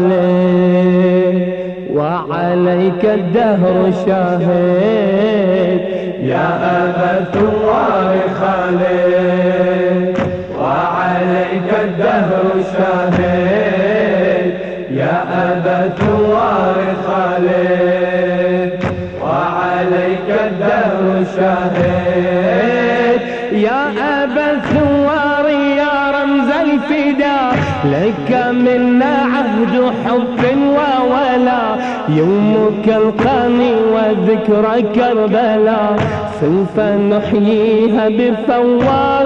خالد وعليك الدهر شاهد، يا أبا ثوار خالد وعليك الدهر شاهد، يا أبا ثوار خالد وعليك الدهر شاهد، يا أبا الثوار يا رمز الفداء لك منا عهد حب وولا، يومك القاني وذكرى كربلاء سوف نحييها بفوار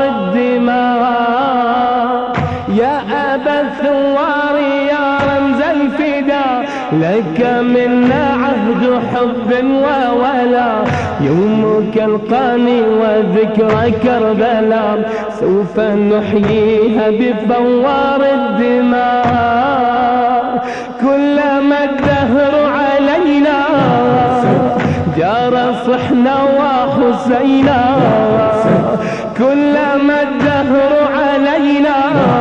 الدماء، يا أبا الثوار يا رمز الفداء لك منا عهد حب وولا، يومك القاني وذكرى كربلاء سوف نحييها بفوار الدماء، كلما الدهر علينا جار صحنا وحسينا، كلما الدهر علينا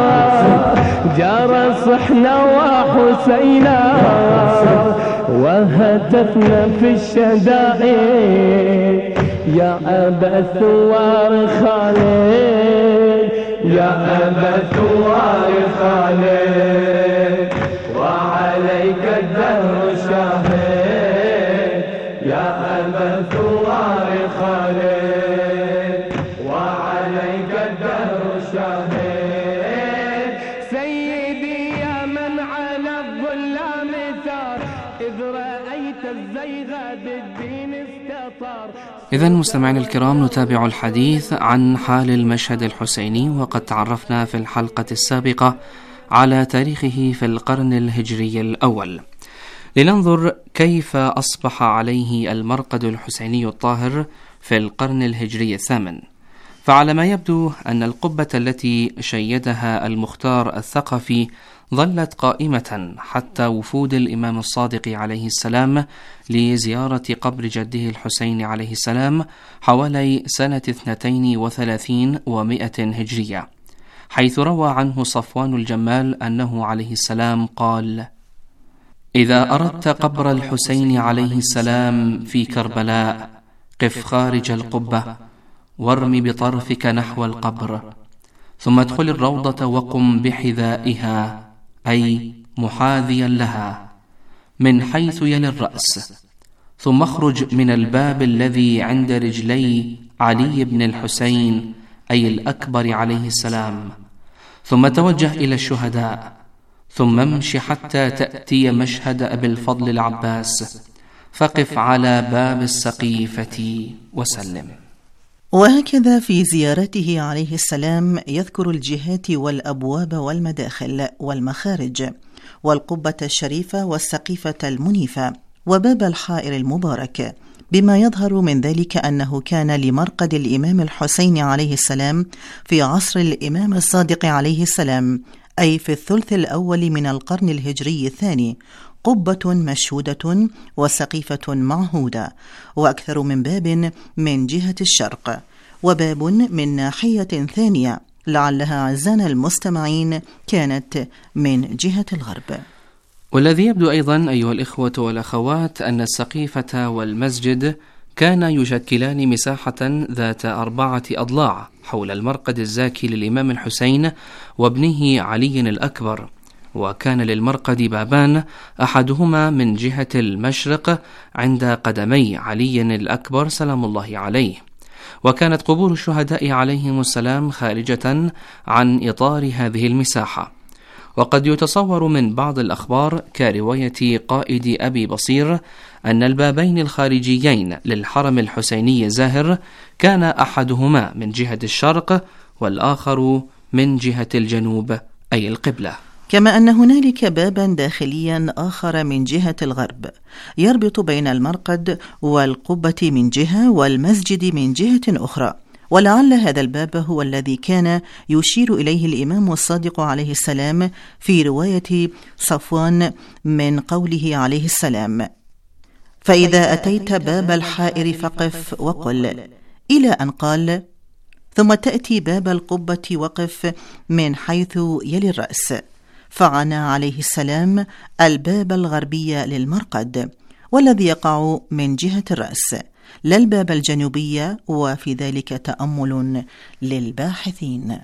جار صحنا وحسينا، وهتفنا في الشدائد يا أبا الثوار خالد، يا أبا الثوار خالد وعليك الدهر شاهد، يا أبا الثوار خالد وعليك الدهر شاهد، سيدي يا من على الظلام ثار إذ رأيت الزيغ بالدين استطار. إذن مستمعين الكرام، نتابع الحديث عن حال المشهد الحسيني، وقد تعرفنا في الحلقة السابقة على تاريخه في القرن الهجري الأول. لننظر كيف أصبح عليه المرقد الحسيني الطاهر في القرن الهجري الثامن. فعلى ما يبدو أن القبة التي شيدها المختار الثقفي ظلت قائمة حتى وفود الإمام الصادق عليه السلام لزيارة قبر جده الحسين عليه السلام حوالي سنة اثنتين وثلاثين ومائة هجرية، حيث روى عنه صفوان الجمال أنه عليه السلام قال: إذا أردت قبر الحسين عليه السلام في كربلاء قف خارج القبة وارم بطرفك نحو القبر، ثم ادخل الروضة وقم بحذائها أي محاذيا لها، من حيث يلي الرأس، ثم اخرج من الباب الذي عند رجلي علي بن الحسين أي الأكبر عليه السلام، ثم توجه إلى الشهداء، ثم امش حتى تأتي مشهد أبي الفضل العباس، فقف على باب السقيفة وسلم. وهكذا في زيارته عليه السلام يذكر الجهات والأبواب والمداخل والمخارج والقبة الشريفة والسقيفة المنيفة وباب الحائر المبارك، بما يظهر من ذلك أنه كان لمرقد الإمام الحسين عليه السلام في عصر الإمام الصادق عليه السلام، أي في الثلث الأول من القرن الهجري الثاني، قبة مشهودة وسقيفة معهودة، وأكثر من باب من جهة الشرق، وباب من ناحية ثانية لعلها أعزائنا المستمعين كانت من جهة الغرب. والذي يبدو أيضا أيها الإخوة والأخوات أن السقيفة والمسجد كانا يشكلان مساحة ذات أربعة أضلاع حول المرقد الزاكي للإمام الحسين وابنه علي الأكبر، وكان للمرقد بابان، أحدهما من جهة المشرق عند قدمي علي الأكبر سلام الله عليه، وكانت قبور الشهداء عليهم السلام خارجة عن إطار هذه المساحة. وقد يتصور من بعض الأخبار كرواية قائد أبي بصير أن البابين الخارجيين للحرم الحسيني الزاهر كان أحدهما من جهة الشرق والآخر من جهة الجنوب أي القبلة، كما أن هنالك بابا داخليا آخر من جهة الغرب يربط بين المرقد والقبة من جهة والمسجد من جهة أخرى، ولعل هذا الباب هو الذي كان يشير إليه الإمام الصادق عليه السلام في رواية صفوان من قوله عليه السلام: فإذا أتيت باب الحائر فقف وقل، إلى أن قال: ثم تأتي باب القبة وقف من حيث يلي الرأس، فعنى عليه السلام الباب الغربي للمرقد والذي يقع من جهة الرأس، لا الباب الجنوبي، وفي ذلك تأمل للباحثين.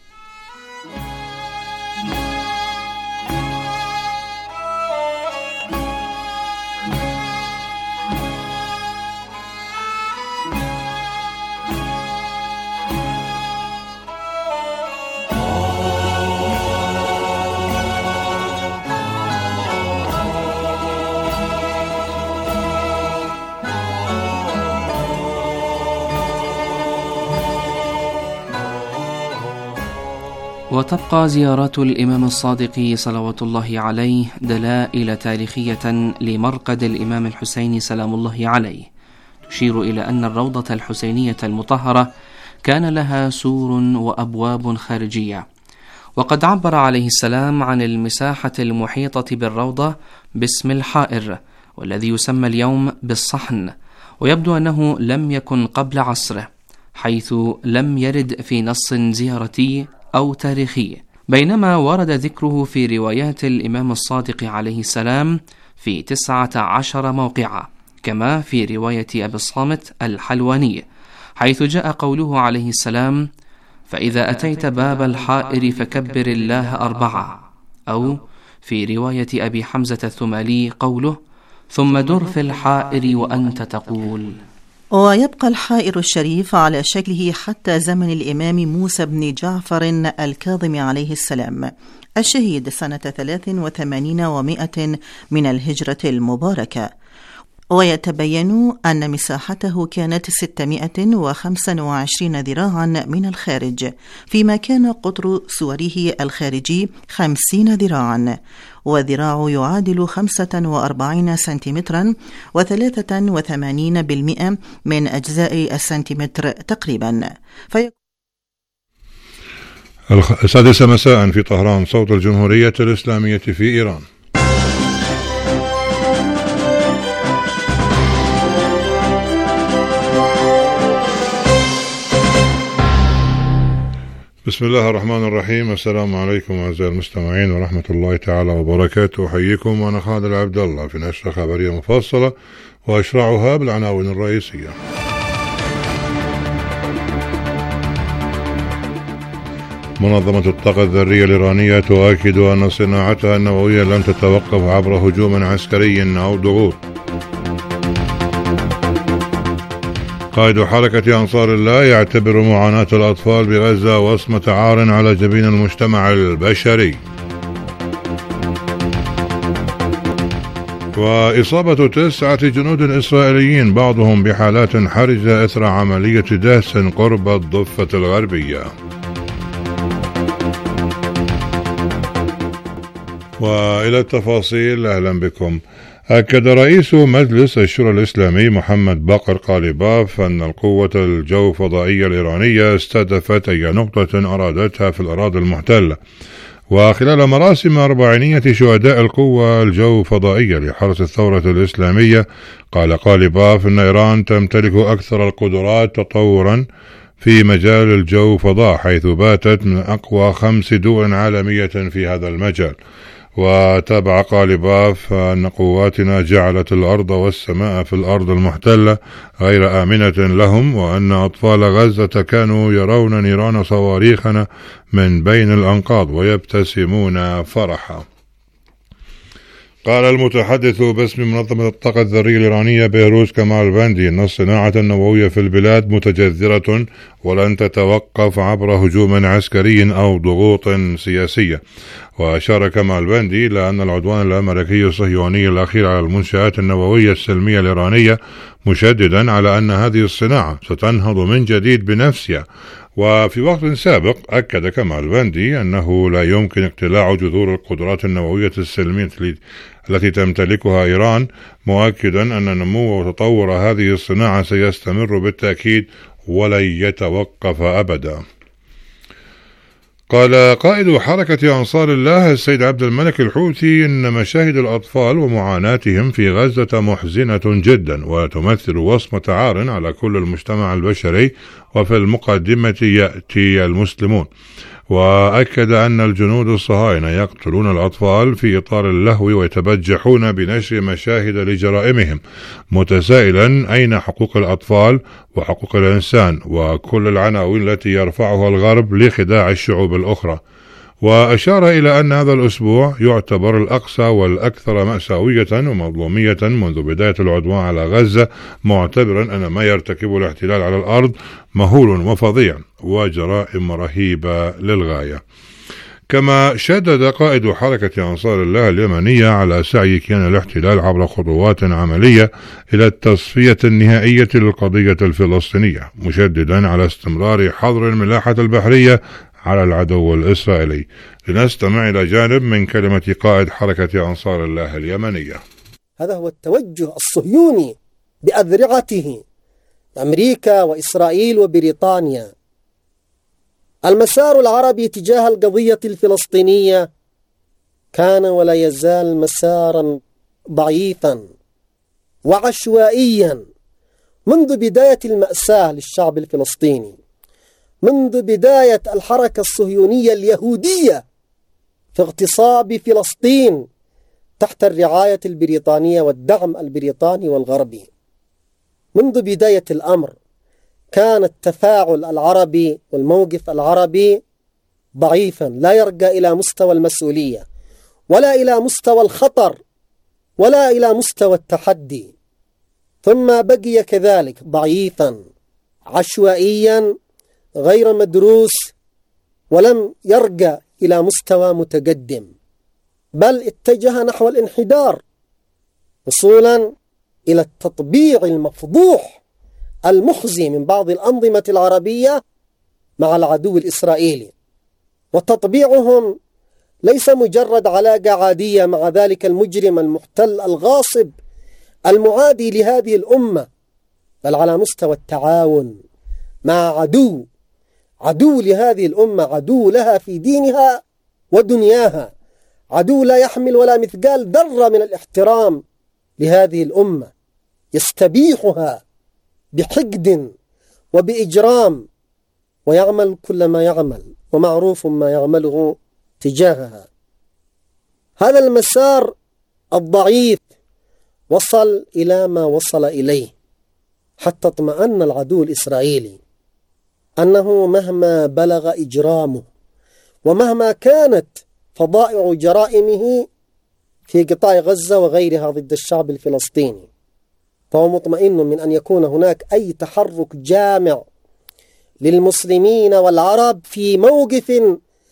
وتبقى زيارات الإمام الصادق صلوات الله عليه دلائل تاريخية لمرقد الإمام الحسين سلام الله عليه، تشير إلى أن الروضة الحسينية المطهرة كان لها سور وأبواب خارجية، وقد عبر عليه السلام عن المساحة المحيطة بالروضة باسم الحائر، والذي يسمى اليوم بالصحن، ويبدو أنه لم يكن قبل عصره، حيث لم يرد في نص زيارتي أو تاريخي، بينما ورد ذكره في روايات الإمام الصادق عليه السلام في تسعة عشر موقعا، كما في رواية أبي الصامت الحلواني، حيث جاء قوله عليه السلام: فإذا أتيت باب الحائر فكبر الله أربعة، أو في رواية أبي حمزة الثمالي قوله: ثم در في الحائر وأنت تقول. ويبقى الحائر الشريف على شكله حتى زمن الإمام موسى بن جعفر الكاظم عليه السلام الشهيد سنة ثلاث وثمانين ومائة من الهجرة المباركة، ويتبين أن مساحته كانت ستمائة وخمسة وعشرين ذراعا من الخارج، فيما كان قطر سوره الخارجي خمسين ذراعا، وذراع يعادل خمسة وأربعين سنتيمترا وثلاثة وثمانين بالمئة من أجزاء السنتيمتر تقريبا. في السادسة مساء في طهران، صوت الجمهورية الإسلامية في إيران. بسم الله الرحمن الرحيم. السلام عليكم أعزائي المستمعين ورحمة الله تعالى وبركاته. أحييكم وأنا خالد العبد الله في نشرة خبرية مفصلة وأشرعها بالعناوين الرئيسية. منظمة الطاقة الذرية الإيرانية تؤكد أن صناعتها النووية لن تتوقف عبر هجوم عسكري أو ضغوط. قائد حركة أنصار الله يعتبر معاناة الأطفال بغزة وصمة عار على جبين المجتمع البشري. وإصابة تسعة جنود إسرائيليين بعضهم بحالات حرجة إثر عملية دهس قرب الضفة الغربية. وإلى التفاصيل، أهلا بكم. أكد رئيس مجلس الشورى الإسلامي محمد باقر قالباف أن القوة الجوفضائية الإيرانية استهدفت أي نقطة أرادتها في الأراضي المحتلة. وخلال مراسم أربعينية شهداء القوة الجوفضائية لحرس الثورة الإسلامية، قال قالباف أن إيران تمتلك أكثر القدرات تطورا في مجال الجوفضاء، حيث باتت من أقوى خمس دول عالمية في هذا المجال. وتابع قالباف أن قواتنا جعلت الأرض والسماء في الأرض المحتلة غير آمنة لهم، وأن أطفال غزة كانوا يرون نيران صواريخنا من بين الأنقاض ويبتسمون فرحا. قال المتحدث باسم منظمة الطاقة الذرية الإيرانية بيروز كمال باندي أن الصناعة النووية في البلاد متجذرة ولن تتوقف عبر هجوم عسكري أو ضغوط سياسية. وأشار كمال باندي إلى أن العدوان الأمريكي الصهيوني الأخير على المنشآت النووية السلمية الإيرانية، مشددا على أن هذه الصناعة ستنهض من جديد بنفسها. وفي وقت سابق أكد كمال باندي أنه لا يمكن اقتلاع جذور القدرات النووية السلمية التي تمتلكها إيران، مؤكدا أن نمو وتطور هذه الصناعة سيستمر بالتأكيد ولن يتوقف أبدا. قال قائد حركة أنصار الله السيد عبد الملك الحوثي إن مشاهد الأطفال ومعاناتهم في غزة محزنة جدا وتمثل وصمة عار على كل المجتمع البشري، وفي المقدمة يأتي المسلمون. وأكد أن الجنود الصهاينة يقتلون الأطفال في إطار اللهو ويتبجحون بنشر مشاهد لجرائمهم، متسائلا أين حقوق الأطفال وحقوق الإنسان وكل العناوين التي يرفعها الغرب لخداع الشعوب الأخرى. وأشار إلى أن هذا الأسبوع يعتبر الأقصى والأكثر مأساوية ومظلومية منذ بداية العدوان على غزة، معتبرا أن ما يرتكبه الاحتلال على الأرض مهول وفظيع وجرائم رهيبة للغاية. كما شدد قائد حركة أنصار الله اليمنية على سعي كيان الاحتلال عبر خطوات عملية إلى التصفية النهائية للقضية الفلسطينية، مشددا على استمرار حظر الملاحة البحرية على العدو الإسرائيلي. لنستمع إلى جانب من كلمة قائد حركة أنصار الله اليمنية. هذا هو التوجه الصهيوني بأذرعته أمريكا وإسرائيل وبريطانيا. المسار العربي تجاه القضية الفلسطينية كان ولا يزال مسارا ضعيفا وعشوائيا منذ بداية المأساة للشعب الفلسطيني، منذ بداية الحركة الصهيونية اليهودية في اغتصاب فلسطين تحت الرعاية البريطانية والدعم البريطاني والغربي. منذ بداية الأمر كان التفاعل العربي والموقف العربي ضعيفا، لا يرجع إلى مستوى المسؤولية ولا إلى مستوى الخطر ولا إلى مستوى التحدي، ثم بقي كذلك ضعيفا عشوائيا غير مدروس، ولم يرجع إلى مستوى متقدم، بل اتجه نحو الانحدار وصولا إلى التطبيع المفضوح المخزي من بعض الأنظمة العربية مع العدو الإسرائيلي. وتطبيعهم ليس مجرد علاقة عادية مع ذلك المجرم المحتل الغاصب المعادي لهذه الأمة، بل على مستوى التعاون مع عدو عدو لهذه الأمة، عدو لها في دينها ودنياها، عدو لا يحمل ولا مثقال ذرة من الاحترام لهذه الأمة، يستبيحها بحقد وبإجرام، ويعمل كل ما يعمل ومعروف ما يعمله تجاهها. هذا المسار الضعيف وصل إلى ما وصل إليه، حتى اطمأن العدو الإسرائيلي أنه مهما بلغ إجرامه، ومهما كانت فظائع جرائمه في قطاع غزة وغيرها ضد الشعب الفلسطيني، فهو مطمئن من أن يكون هناك أي تحرك جامع للمسلمين والعرب في موقف